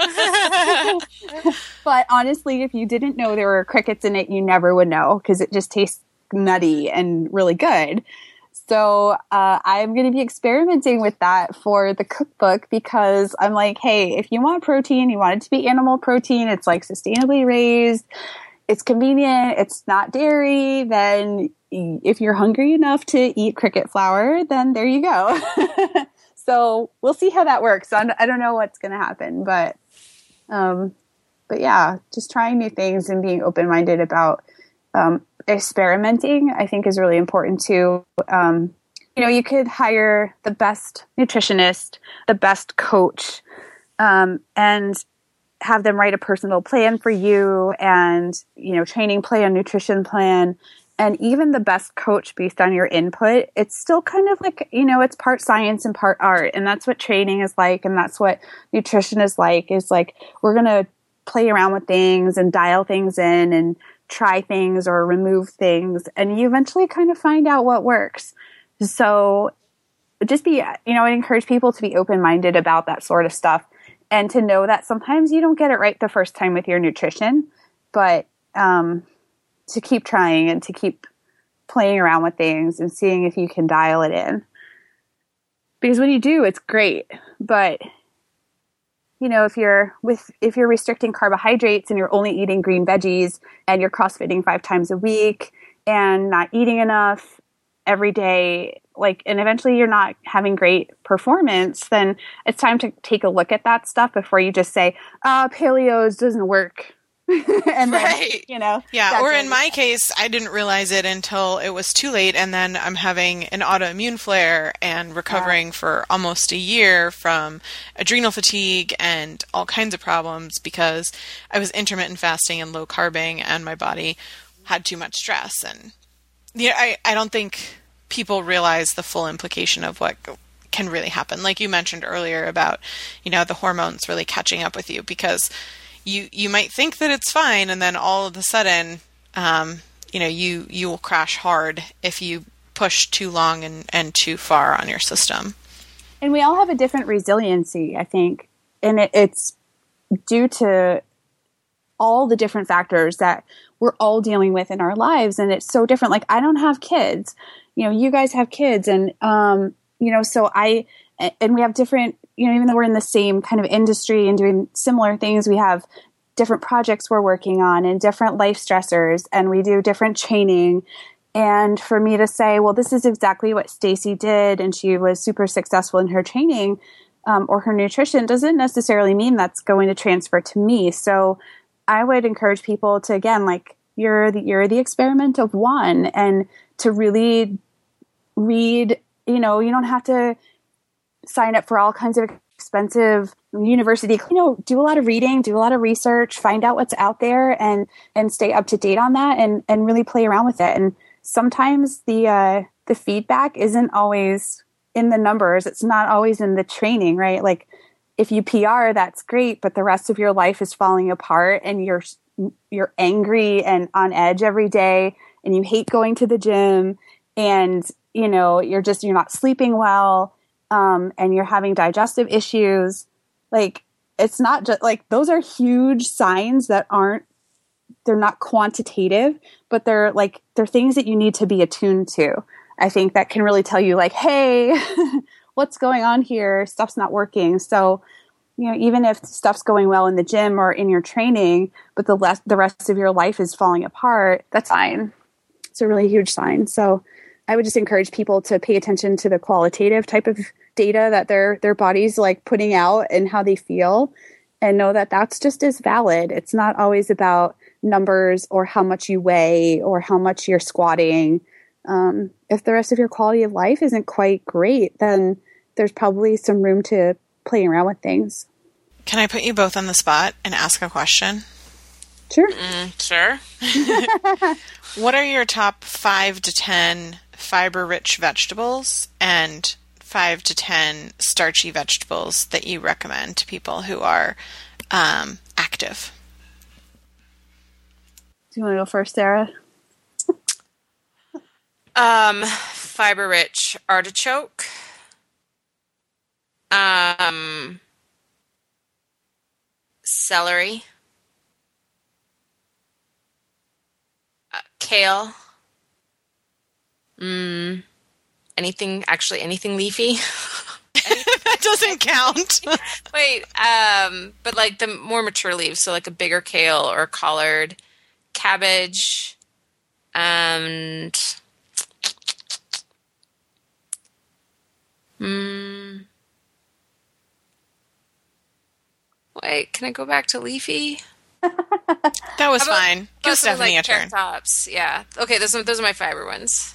But honestly, if you didn't know there were crickets in it, you never would know, because it just tastes nutty and really good. So uh, I'm going to be experimenting with that for the cookbook, because I'm like, hey, if you want protein, you want it to be animal protein, it's like sustainably raised, it's convenient, it's not dairy, then if you're hungry enough to eat cricket flour, then there you go. So we'll see how that works. I don't know what's going to happen, but um, but yeah, just trying new things and being open-minded about um, experimenting, I think, is really important too. Um, you know, you could hire the best nutritionist, the best coach, um, and have them write a personal plan for you, and, you know, training plan, nutrition plan, and even the best coach based on your input. It's still kind of like, you know, it's part science and part art. And that's what training is like. And that's what nutrition is like, is like, we're going to play around with things and dial things in and try things or remove things, and you eventually kind of find out what works. So just be, you know, I encourage people to be open-minded about that sort of stuff, and to know that sometimes you don't get it right the first time with your nutrition, but um, to keep trying and to keep playing around with things and seeing if you can dial it in. Because when you do, it's great. But you know, if you're with, if you're restricting carbohydrates and you're only eating green veggies and you're CrossFitting five times a week and not eating enough every day, like, and eventually you're not having great performance, then it's time to take a look at that stuff before you just say, uh, paleos doesn't work. and right. then, you know, yeah. Or in my case, I didn't realize it until it was too late. And then I'm having an autoimmune flare and recovering yeah. for almost a year from adrenal fatigue and all kinds of problems because I was intermittent fasting and low carbing and my body had too much stress. And yeah, I, I don't think people realize the full implication of what can really happen. Like you mentioned earlier about, you know, the hormones really catching up with you because you, you might think that it's fine. And then all of a sudden, um, you know, you, you will crash hard if you push too long and, and too far on your system. And we all have a different resiliency, I think. And it, it's due to all the different factors that we're all dealing with in our lives. And it's so different. Like, I don't have kids, you know, you guys have kids. And, um, you know, so I, and we have different, you know, even though we're in the same kind of industry and doing similar things, we have different projects we're working on and different life stressors, and we do different training. And for me to say, well, this is exactly what Stacy did, and she was super successful in her training um, or her nutrition, doesn't necessarily mean that's going to transfer to me. So I would encourage people to, again, like, you're the, you're the experiment of one, and to really read, you know, you don't have to sign up for all kinds of expensive university, you know, do a lot of reading, do a lot of research, find out what's out there, and, and stay up to date on that, and, and really play around with it. And sometimes the, uh, the feedback isn't always in the numbers. It's not always in the training, right? Like, if you P R, that's great, but the rest of your life is falling apart and you're, you're angry and on edge every day, and you hate going to the gym, and, you know, you're just, you're not sleeping well, um, and you're having digestive issues. Like, it's not just like, those are huge signs that aren't, they're not quantitative, but they're like, they're things that you need to be attuned to. I think that can really tell you, like, hey, what's going on here? Stuff's not working. So, you know, even if stuff's going well in the gym or in your training, but the less, the rest of your life is falling apart, that's fine. It's a really huge sign. So I would just encourage people to pay attention to the qualitative type of data that their, their body's like putting out and how they feel, and know that that's just as valid. It's not always about numbers or how much you weigh or how much you're squatting. Um, if the rest of your quality of life isn't quite great, then there's probably some room to play around with things. Can I put you both on the spot and ask a question? Sure. Mm, sure. What are your top five to ten fiber-rich vegetables and five to ten starchy vegetables that you recommend to people who are um, active? Do you want to go first, Sarah? um, fiber-rich artichoke. Um, celery. Uh, kale. Mm, anything, actually anything leafy. That doesn't count. Wait, um, but like the more mature leaves, so like a bigger kale or collard, cabbage, and mm, wait, can I go back to leafy? That was about, fine. Give Stephanie like a turn. Tops, yeah. Okay, those are, those are my fiber ones.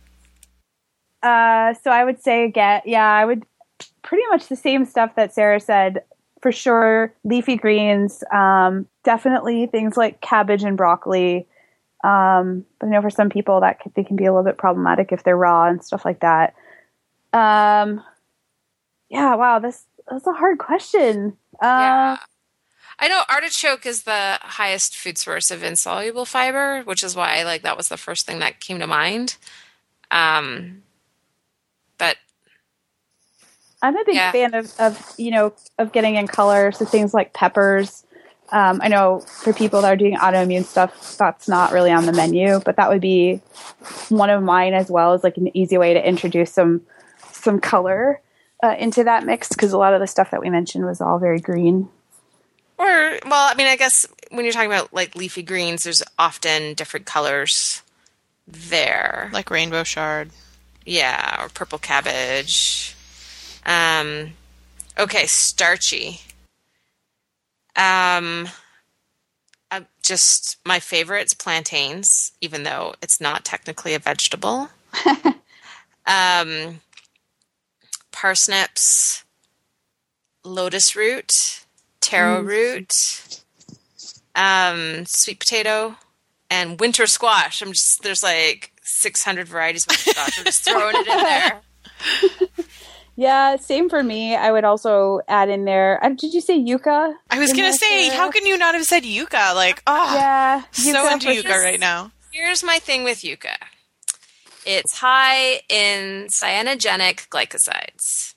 Uh, so I would say again, yeah, I would pretty much the same stuff that Sarah said. For sure, leafy greens, um, definitely things like cabbage and broccoli. Um, but I know for some people that can, they can be a little bit problematic if they're raw and stuff like that. Um, yeah, wow, this that's a hard question. Uh, yeah. I know artichoke is the highest food source of insoluble fiber, which is why like that was the first thing that came to mind. Um, but I'm a big yeah. fan of, of, you know, of getting in color. So things like peppers. Um, I know for people that are doing autoimmune stuff, that's not really on the menu, but that would be one of mine as well, as like an easy way to introduce some, some color uh, into that mix. Cause a lot of the stuff that we mentioned was all very green. Or, well, I mean, I guess when you're talking about like leafy greens, there's often different colors there. Like rainbow chard. Yeah, or purple cabbage. Um, okay, starchy. Um, uh, just my favorite's plantains, even though it's not technically a vegetable. um, parsnips, lotus root, taro mm. root, um, sweet potato, and winter squash. I'm just there's like six hundred varieties of squash. I'm just throwing it in there. Yeah, same for me. I would also add in there. Uh, did you say yucca? I was going to say, there? How can you not have said yucca? Like, oh, yeah, so into yucca right now. Here's my thing with yucca. It's high in cyanogenic glycosides.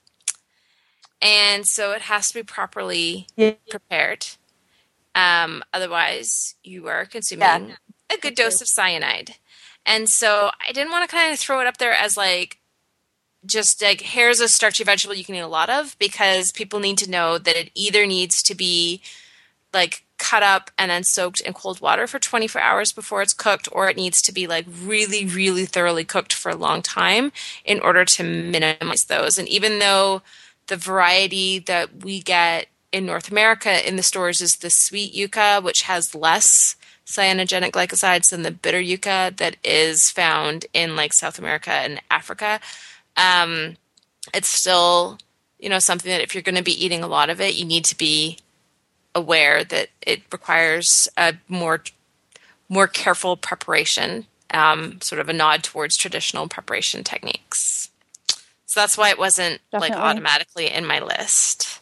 And so it has to be properly yeah. prepared. Um, otherwise, you are consuming yeah. a good dose of cyanide. And so I didn't want to kind of throw it up there as like, just like here's a starchy vegetable you can eat a lot of, because people need to know that it either needs to be like cut up and then soaked in cold water for twenty-four hours before it's cooked, or it needs to be like really, really thoroughly cooked for a long time in order to minimize those. And even though the variety that we get in North America in the stores is the sweet yucca, which has less cyanogenic glycosides than the bitter yucca that is found in like South America and Africa, Um, it's still, you know, something that if you're going to be eating a lot of it, you need to be aware that it requires a more, more careful preparation, um, sort of a nod towards traditional preparation techniques. So that's why it wasn't Definitely. like automatically in my list.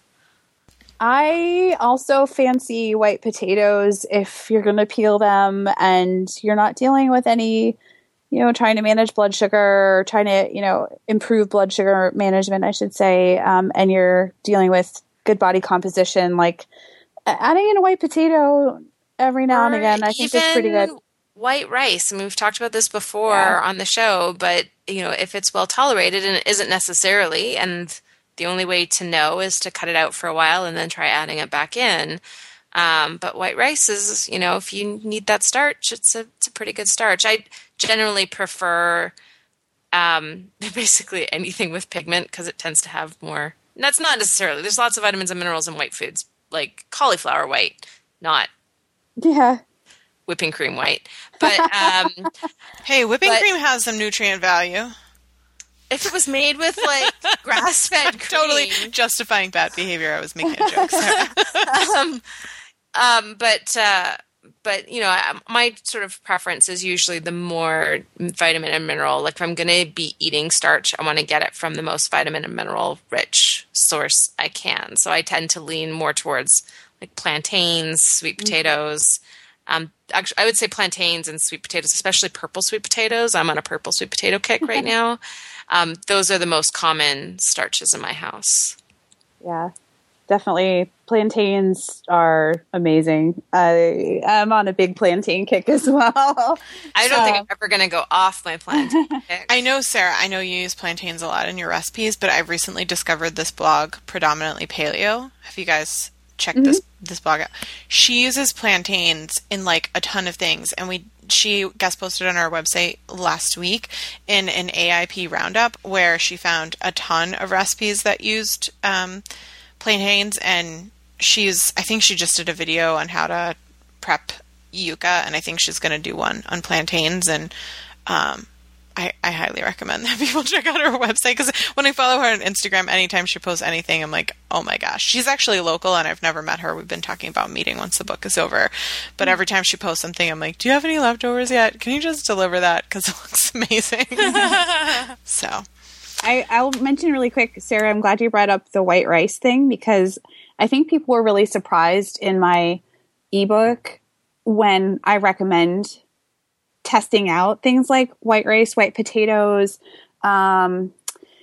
I also fancy white potatoes if you're going to peel them and you're not dealing with any, you know, trying to manage blood sugar or trying to, you know, improve blood sugar management, I should say, um, and you're dealing with good body composition, like adding in a white potato every now or and again, I think it's pretty good. White rice. I mean, we've talked about this before yeah. on the show, but, you know, if it's well tolerated, and it isn't necessarily, and the only way to know is to cut it out for a while and then try adding it back in. Um, but white rice is, you know, if you need that starch, it's a, it's a pretty good starch. I generally prefer um, basically anything with pigment because it tends to have more. That's not necessarily. There's lots of vitamins and minerals in white foods, like cauliflower white, not yeah, whipping cream white. But um, hey, whipping but, cream has some nutrient value. If it was made with like grass-fed cream, totally justifying bad behavior. I was making a joke. um, um, but. Uh, But, you know, my sort of preference is usually the more vitamin and mineral. Like if I'm going to be eating starch, I want to get it from the most vitamin and mineral rich source I can. So I tend to lean more towards like plantains, sweet potatoes. Um, actually, I would say plantains and sweet potatoes, especially purple sweet potatoes. I'm on a purple sweet potato kick right now. Um, those are the most common starches in my house. Yeah. Definitely, plantains are amazing. I am on a big plantain kick as well. I don't uh, think I'm ever going to go off my plantain kick. I know, Sarah, I know you use plantains a lot in your recipes, but I've recently discovered this blog, Predominantly Paleo. Have you guys checked mm-hmm. this this blog out? She uses plantains in like a ton of things, and we she guest posted on our website last week in an A I P roundup where she found a ton of recipes that used um, plantains, and she's I think she just did a video on how to prep yucca, and I think she's going to do one on plantains, and um, I, I highly recommend that people check out her website, because when I follow her on Instagram, anytime she posts anything, I'm like, oh my gosh. She's actually local, and I've never met her. We've been talking about meeting once the book is over, but every time she posts something, I'm like, do you have any leftovers yet? Can you just deliver that, because it looks amazing. So I, I'll mention really quick, Sarah, I'm glad you brought up the white rice thing, because I think people were really surprised in my ebook when I recommend testing out things like white rice, white potatoes, um,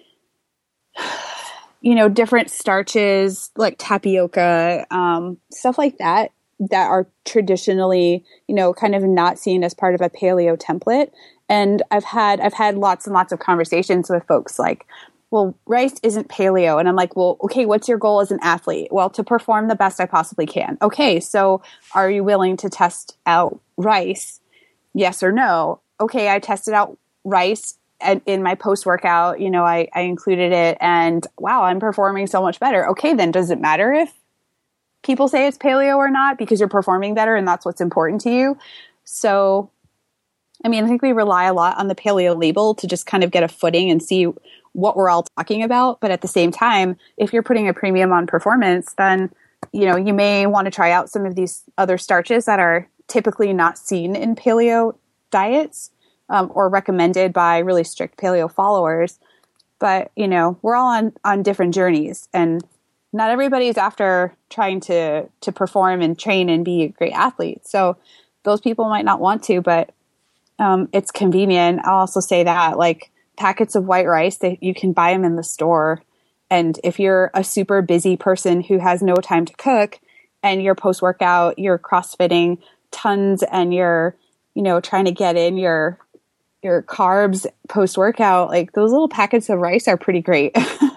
you know, different starches like tapioca, um, stuff like that, that are traditionally, you know, kind of not seen as part of a paleo template. And I've had, I've had lots and lots of conversations with folks like, well, rice isn't paleo. And I'm like, well, okay, what's your goal as an athlete? Well, to perform the best I possibly can. Okay, so are you willing to test out rice? Yes or no? Okay, I tested out rice and in my post-workout, you know, I, I included it and wow, I'm performing so much better. Okay, then does it matter if people say it's paleo or not because you're performing better and that's what's important to you? So, I mean, I think we rely a lot on the paleo label to just kind of get a footing and see what we're all talking about. But at the same time, if you're putting a premium on performance, then, you know, you may want to try out some of these other starches that are typically not seen in paleo diets um, or recommended by really strict paleo followers. But, you know, we're all on, on different journeys and not everybody's after trying to, to perform and train and be a great athlete. So those people might not want to, but um, it's convenient. I'll also say that like packets of white rice, that you can buy them in the store. And if you're a super busy person who has no time to cook and you're post-workout, you're CrossFitting tons and you're, you know, trying to get in your your carbs post-workout, like those little packets of rice are pretty great.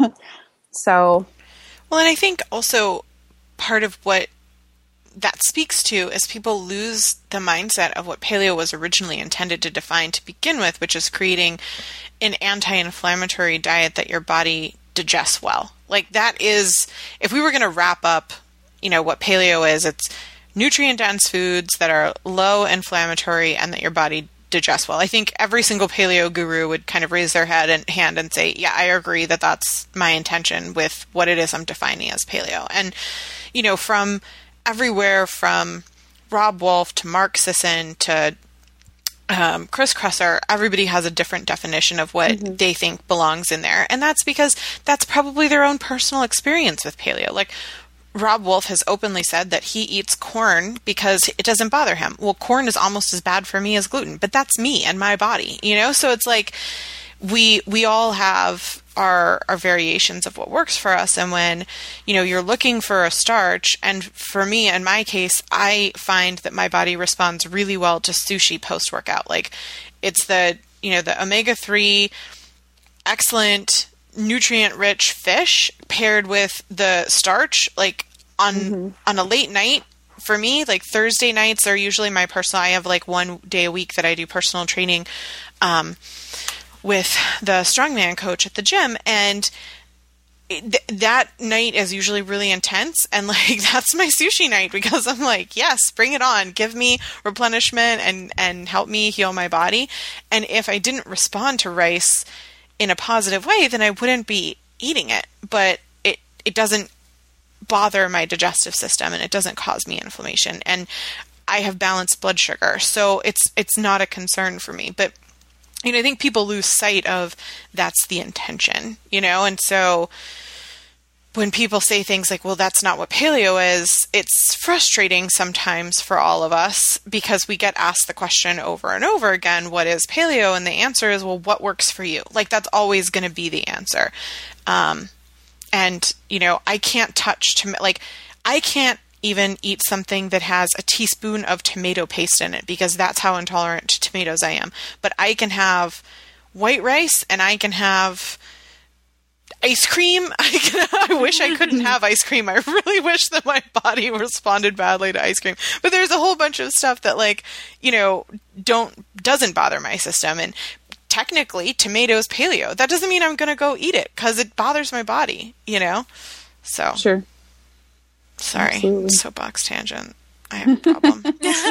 So, well, and I think also part of what that speaks to is people lose the mindset of what paleo was originally intended to define to begin with, which is creating an anti-inflammatory diet that your body digests well. Like that is, if we were going to wrap up, you know, what paleo is, it's nutrient-dense foods that are low inflammatory and that your body digests well. I think every single paleo guru would kind of raise their head and hand and say, yeah, I agree that that's my intention with what it is I'm defining as paleo. And, you know, from everywhere from Rob Wolf to Mark Sisson to um, Chris Kresser, everybody has a different definition of what mm-hmm. they think belongs in there. And that's because that's probably their own personal experience with paleo. Like Rob Wolf has openly said that he eats corn because it doesn't bother him. Well, corn is almost as bad for me as gluten, but that's me and my body, you know? So it's like we we all have our our variations of what works for us. And when, you know, you're looking for a starch, and for me, in my case, I find that my body responds really well to sushi post-workout. Like it's the, you know, the omega three, excellent nutrient-rich fish paired with the starch, like on mm-hmm. on a late night. For me, like Thursday nights are usually my personal, I have like one day a week that I do personal training um, with the strongman coach at the gym. And th- that night is usually really intense. And like, that's my sushi night because I'm like, yes, bring it on. Give me replenishment and, and help me heal my body. And if I didn't respond to rice in a positive way, then I wouldn't be eating it. But it, it doesn't bother my digestive system and it doesn't cause me inflammation. And I have balanced blood sugar. So it's, it's not a concern for me. But, you know, I think people lose sight of that's the intention, you know? And so when people say things like, well, that's not what paleo is, it's frustrating sometimes for all of us because we get asked the question over and over again, what is paleo? And the answer is, well, what works for you? Like that's always going to be the answer. Um, and, you know, I can't touch, tom- like I can't even eat something that has a teaspoon of tomato paste in it because that's how intolerant to tomatoes I am. But I can have white rice and I can have ice cream. I, can, I wish I couldn't have ice cream. I really wish that my body responded badly to ice cream. But there's a whole bunch of stuff that, like, you know, don't doesn't bother my system. And technically, tomatoes paleo. That doesn't mean I'm going to go eat it because it bothers my body, you know? So sure. Sorry, Absolutely. Soapbox tangent. I have a problem.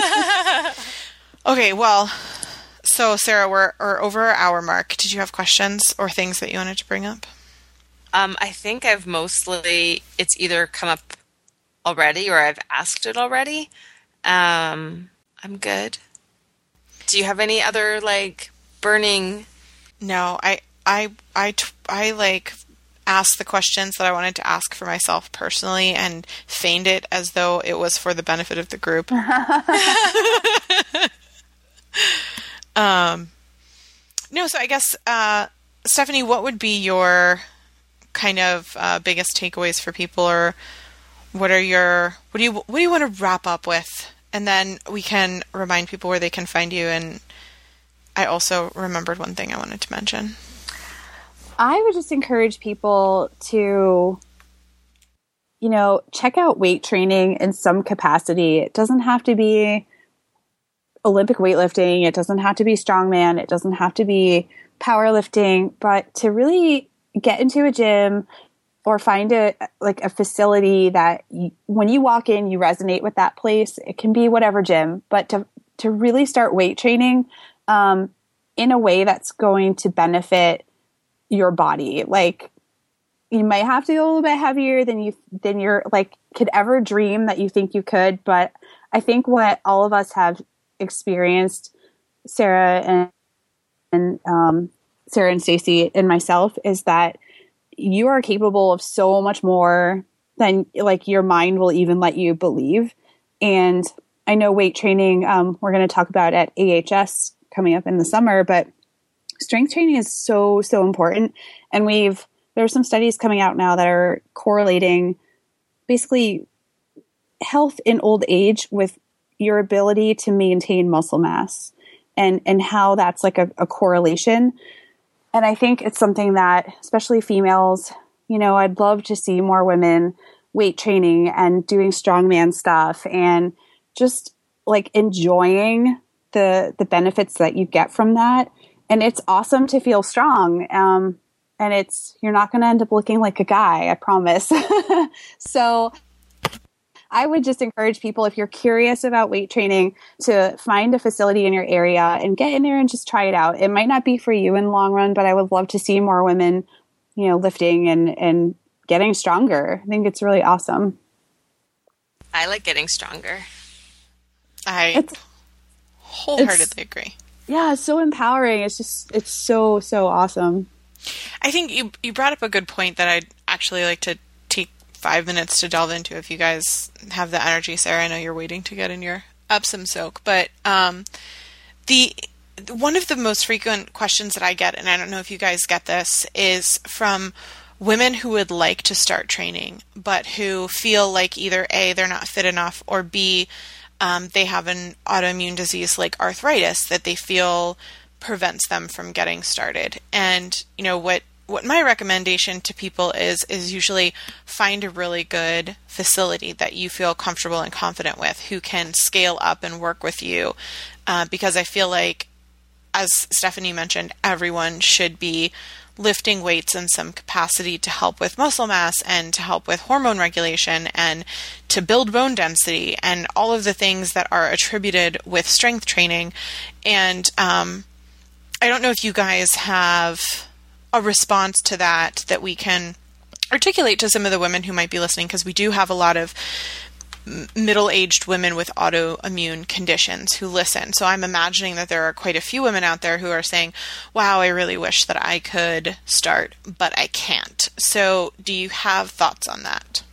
Okay, well, so Sarah, we're, we're over our hour mark. Did you have questions or things that you wanted to bring up? Um, I think I've mostly, it's either come up already or I've asked it already. Um, I'm good. Do you have any other, like, burning? No, I, I, I, I, like, asked the questions that I wanted to ask for myself personally and feigned it as though it was for the benefit of the group. um, no, so I guess, uh, Stephanie, what would be your kind of uh, biggest takeaways for people, or what are your what do you what do you want to wrap up with, and then we can remind people where they can find you. And I also remembered one thing I wanted to mention. I would just encourage people to, you know, check out weight training in some capacity. It doesn't have to be Olympic weightlifting. It doesn't have to be strongman. It doesn't have to be powerlifting, but to really get into a gym or find a like a facility that you, when you walk in, you resonate with that place. It can be whatever gym, but to to really start weight training um, in a way that's going to benefit your body. Like, you might have to go a little bit heavier than you than you're like could ever dream that you think you could. But I think what all of us have experienced, Sarah and and um, Sarah and Stacey and myself, is that you are capable of so much more than like your mind will even let you believe. And I know weight training, um, we're going to talk about at A H S coming up in the summer, but strength training is so, so important. And we've, there are some studies coming out now that are correlating basically health in old age with your ability to maintain muscle mass and, and how that's like a, a correlation. And I think it's something that, especially females, you know, I'd love to see more women weight training and doing strongman stuff and just like enjoying the the benefits that you get from that. And it's awesome to feel strong. Um, and it's, you're not going to end up looking like a guy, I promise. So I would just encourage people, if you're curious about weight training, to find a facility in your area and get in there and just try it out. It might not be for you in the long run, but I would love to see more women, you know, lifting and, and getting stronger. I think it's really awesome. I like getting stronger. I It's, wholeheartedly it's, agree. Yeah, it's so empowering. It's just, it's so, so awesome. I think you you brought up a good point that I'd actually like to take five minutes to delve into if you guys have the energy. Sarah, I know you're waiting to get in your Epsom soak, but um, the one of the most frequent questions that I get, and I don't know if you guys get this, is from women who would like to start training, but who feel like either A, they're not fit enough, or B, um, they have an autoimmune disease like arthritis that they feel prevents them from getting started. And, you know, what What my recommendation to people is, is usually find a really good facility that you feel comfortable and confident with, who can scale up and work with you. Uh, because I feel like, as Stephanie mentioned, everyone should be lifting weights in some capacity to help with muscle mass and to help with hormone regulation and to build bone density and all of the things that are attributed with strength training. And um, I don't know if you guys have a response to that that we can articulate to some of the women who might be listening, because we do have a lot of middle-aged women with autoimmune conditions who listen. So I'm imagining that there are quite a few women out there who are saying, wow, I really wish that I could start, but I can't. So do you have thoughts on that?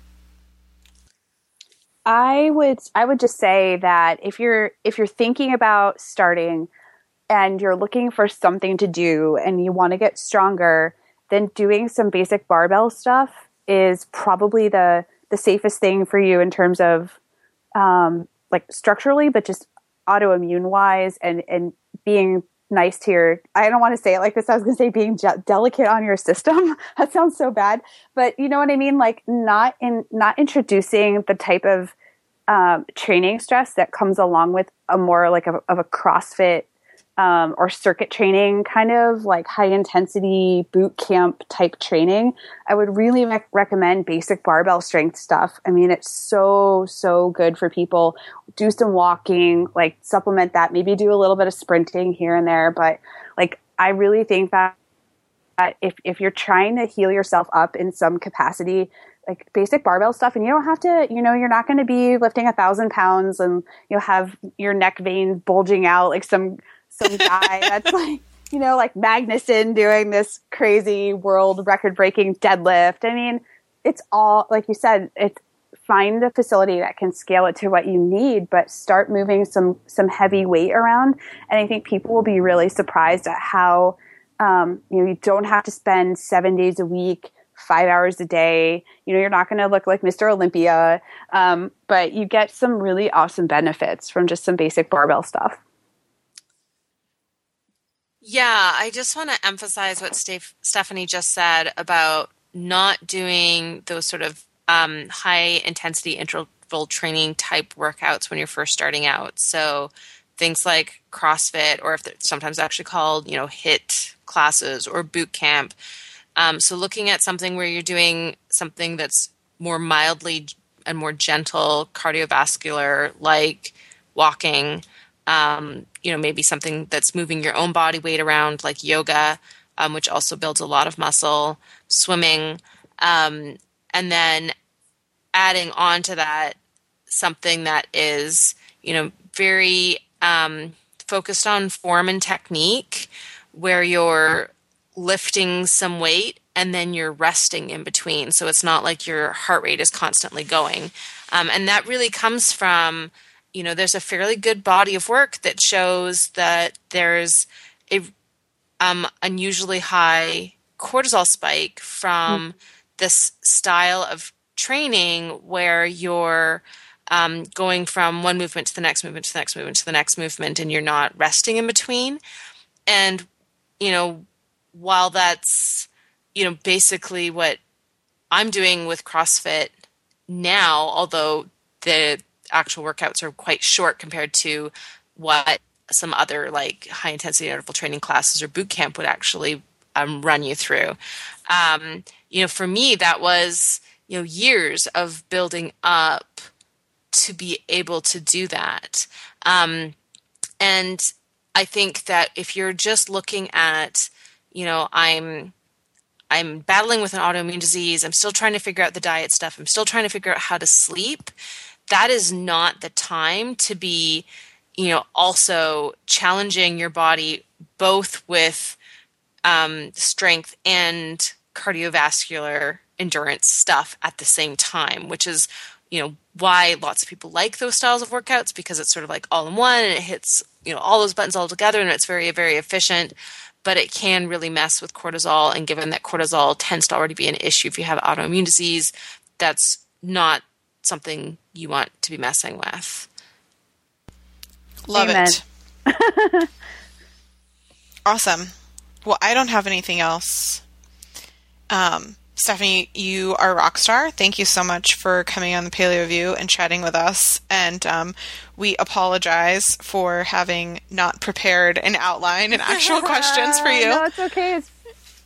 I would I would just say that if you're if you're thinking about starting and you're looking for something to do and you want to get stronger, then doing some basic barbell stuff is probably the, the safest thing for you in terms of um, like structurally, but just autoimmune wise and, and being nice to your, I don't want to say it like this. I was going to say being je- delicate on your system. That sounds so bad, but you know what I mean? Like not in, not introducing the type of um, training stress that comes along with a more like a, of a CrossFit Um, or circuit training, kind of like high intensity boot camp type training. I would really rec- recommend basic barbell strength stuff. I mean, it's so, so good for people. Do some walking, like supplement that, maybe do a little bit of sprinting here and there. But like, I really think that, that if, if you're trying to heal yourself up in some capacity, like basic barbell stuff, and you don't have to, you know, you're not going to be lifting a thousand pounds and you'll have your neck vein bulging out like some some guy that's like, you know, like Magnuson doing this crazy world record breaking deadlift. I mean, it's all, like you said, it's find a facility that can scale it to what you need, but start moving some, some heavy weight around. And I think people will be really surprised at how, um, you know, you don't have to spend seven days a week, five hours a day. You know, you're not going to look like Mister Olympia. Um, but you get some really awesome benefits from just some basic barbell stuff. Yeah, I just want to emphasize what Steph- Stephanie just said about not doing those sort of um, high intensity interval training type workouts when you're first starting out. So things like CrossFit, or if they're sometimes actually called, you know, HIIT classes or boot camp. Um, so looking at something where you're doing something that's more mildly and more gentle cardiovascular, like walking, um, you know, maybe something that's moving your own body weight around, like yoga, um, which also builds a lot of muscle, swimming, um, and then adding on to that something that is, you know, very um, focused on form and technique, where you're lifting some weight and then you're resting in between. So it's not like your heart rate is constantly going. Um, and that really comes from, you know, there's a fairly good body of work that shows that there's a um, unusually high cortisol spike from mm-hmm. this style of training where you're um, going from one movement to the next movement to the next movement to the next movement, and you're not resting in between. And, you know, while that's, you know, basically what I'm doing with CrossFit now, although the actual workouts are quite short compared to what some other like high intensity interval training classes or boot camp would actually um, run you through. Um, you know, for me, that was, you know, years of building up to be able to do that. Um, and I think that if you're just looking at, you know, I'm I'm battling with an autoimmune disease, I'm still trying to figure out the diet stuff, I'm still trying to figure out how to sleep, that is not the time to be, you know, also challenging your body both with um, strength and cardiovascular endurance stuff at the same time, which is, you know, why lots of people like those styles of workouts, because it's sort of like all in one and it hits, you know, all those buttons all together, and it's very, very efficient. But it can really mess with cortisol, and given that cortisol tends to already be an issue if you have autoimmune disease, that's not something you want to be messing with. Love Amen. It. Awesome. Well, I don't have anything else. Um, Stephanie, you are a rock star. Thank you so much for coming on the Paleo View and chatting with us. And um, we apologize for having not prepared an outline and actual questions for you. No, it's okay. It's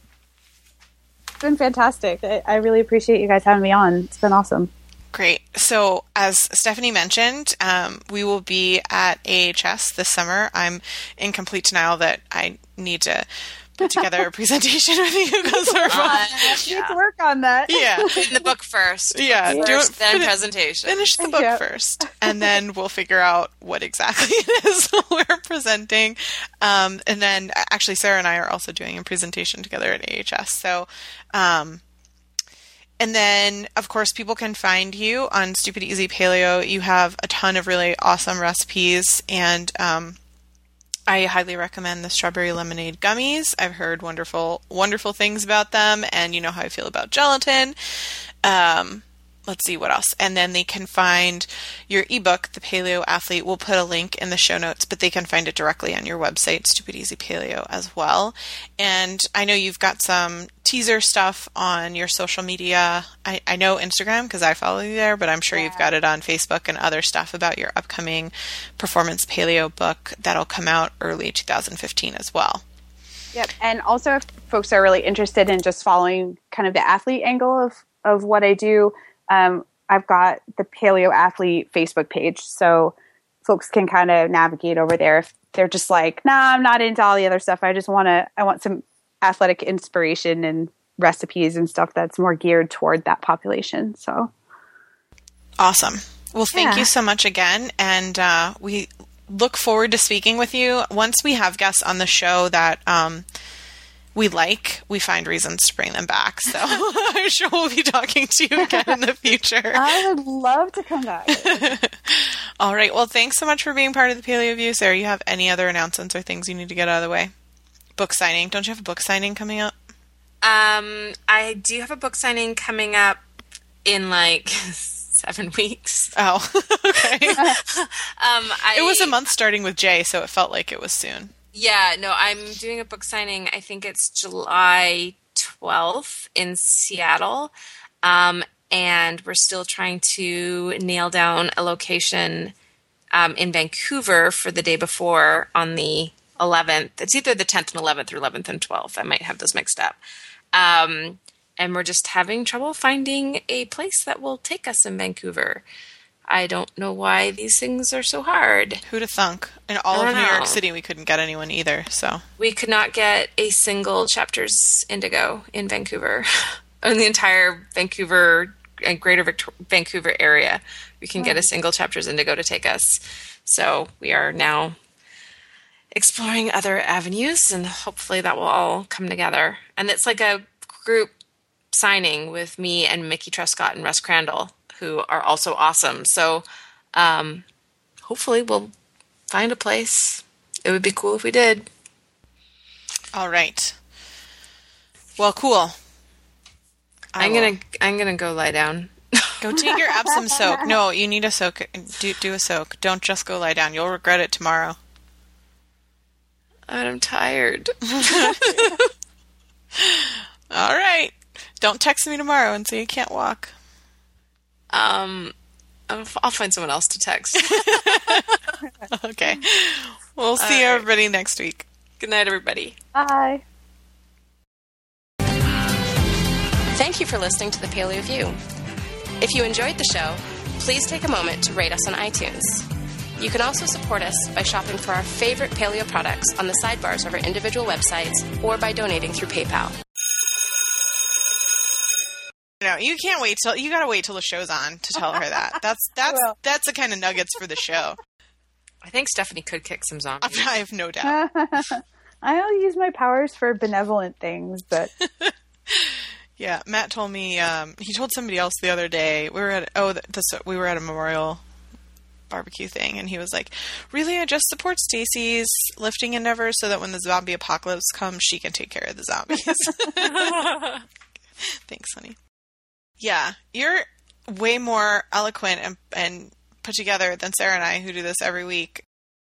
been fantastic. I, I really appreciate you guys having me on. It's been awesome. Great. So as Stephanie mentioned, um, we will be at A H S this summer. I'm in complete denial that I need to put together a presentation with you because we're uh, yeah. need to work on that. Yeah. In the book first. Yeah. Book do first, it, then finish, presentation. Finish the book yep. first. And then we'll figure out what exactly it is we're presenting. Um, and then actually Sarah and I are also doing a presentation together at A H S. So, um, and then, of course, people can find you on Stupid Easy Paleo. You have a ton of really awesome recipes, and um, I highly recommend the strawberry lemonade gummies. I've heard wonderful, wonderful things about them, and you know how I feel about gelatin. Um, let's see what else. And then they can find your ebook, The Paleo Athlete. We'll put a link in the show notes, but they can find it directly on your website, Stupid Easy Paleo, as well. And I know you've got some teaser stuff on your social media. I, I know Instagram because I follow you there, but I'm sure yeah. you've got it on Facebook and other stuff about your upcoming Performance Paleo book that'll come out early two thousand fifteen as well. Yep. And also if folks are really interested in just following kind of the athlete angle of, of what I do, um, I've got the Paleo Athlete Facebook page. So folks can kind of navigate over there if they're just like, nah, I'm not into all the other stuff. I just want to, I want some athletic inspiration and recipes and stuff that's more geared toward that population. So awesome. Well, thank yeah. you so much again. And uh, we look forward to speaking with you. Once we have guests on the show that um, we like, we find reasons to bring them back. So I'm sure we'll be talking to you again in the future. I would love to come back. All right. Well, thanks so much for being part of the Paleo View. Sarah, you have any other announcements or things you need to get out of the way? Book signing. Don't you have a book signing coming up? Um, I do have a book signing coming up in like seven weeks. Oh, okay. um, I, it was a month starting with J, so it felt like it was soon. Yeah, no, I'm doing a book signing. I think it's July twelfth in Seattle. Um, and we're still trying to nail down a location um, in Vancouver for the day before on the eleventh. It's either the tenth and eleventh or eleventh and twelfth. I might have those mixed up. Um, and we're just having trouble finding a place that will take us in Vancouver. I don't know why these things are so hard. Who'd have thunk? In all of New York City, we couldn't get anyone either, so. We could not get a single Chapters Indigo in Vancouver. In the entire Vancouver and Greater Victor- Vancouver area, we can get a single Chapters Indigo to take us. So we are now exploring other avenues, and hopefully that will all come together. And it's like a group signing with me and Mickey Truscott and Russ Crandall, who are also awesome. So um, hopefully we'll find a place. It would be cool if we did. All right. Well, cool. I I'm will. gonna I'm gonna go lie down. Go take your Epsom soak. No, you need a soak. Do do a soak. Don't just go lie down. You'll regret it tomorrow. I'm tired. All right. Don't text me tomorrow and say you can't walk. Um, I'll, I'll find someone else to text. Okay. We'll see All right. everybody next week. Good night, everybody. Bye. Thank you for listening to the Paleo View. If you enjoyed the show, please take a moment to rate us on iTunes. You can also support us by shopping for our favorite paleo products on the sidebars of our individual websites or by donating through PayPal. No, you can't wait till you gotta wait till the show's on to tell her that. That's that's that's the kind of nuggets for the show. I think Stephanie could kick some zombies. I have no doubt. I'll use my powers for benevolent things, but Yeah, Matt told me. Um, he told somebody else the other day. We were at oh, this, we were at a memorial barbecue thing, and he was like, "Really, I just support Stacy's lifting endeavors so that when the zombie apocalypse comes, she can take care of the zombies." Thanks, honey. Yeah, you're way more eloquent and, and put together than Sarah and I, who do this every week.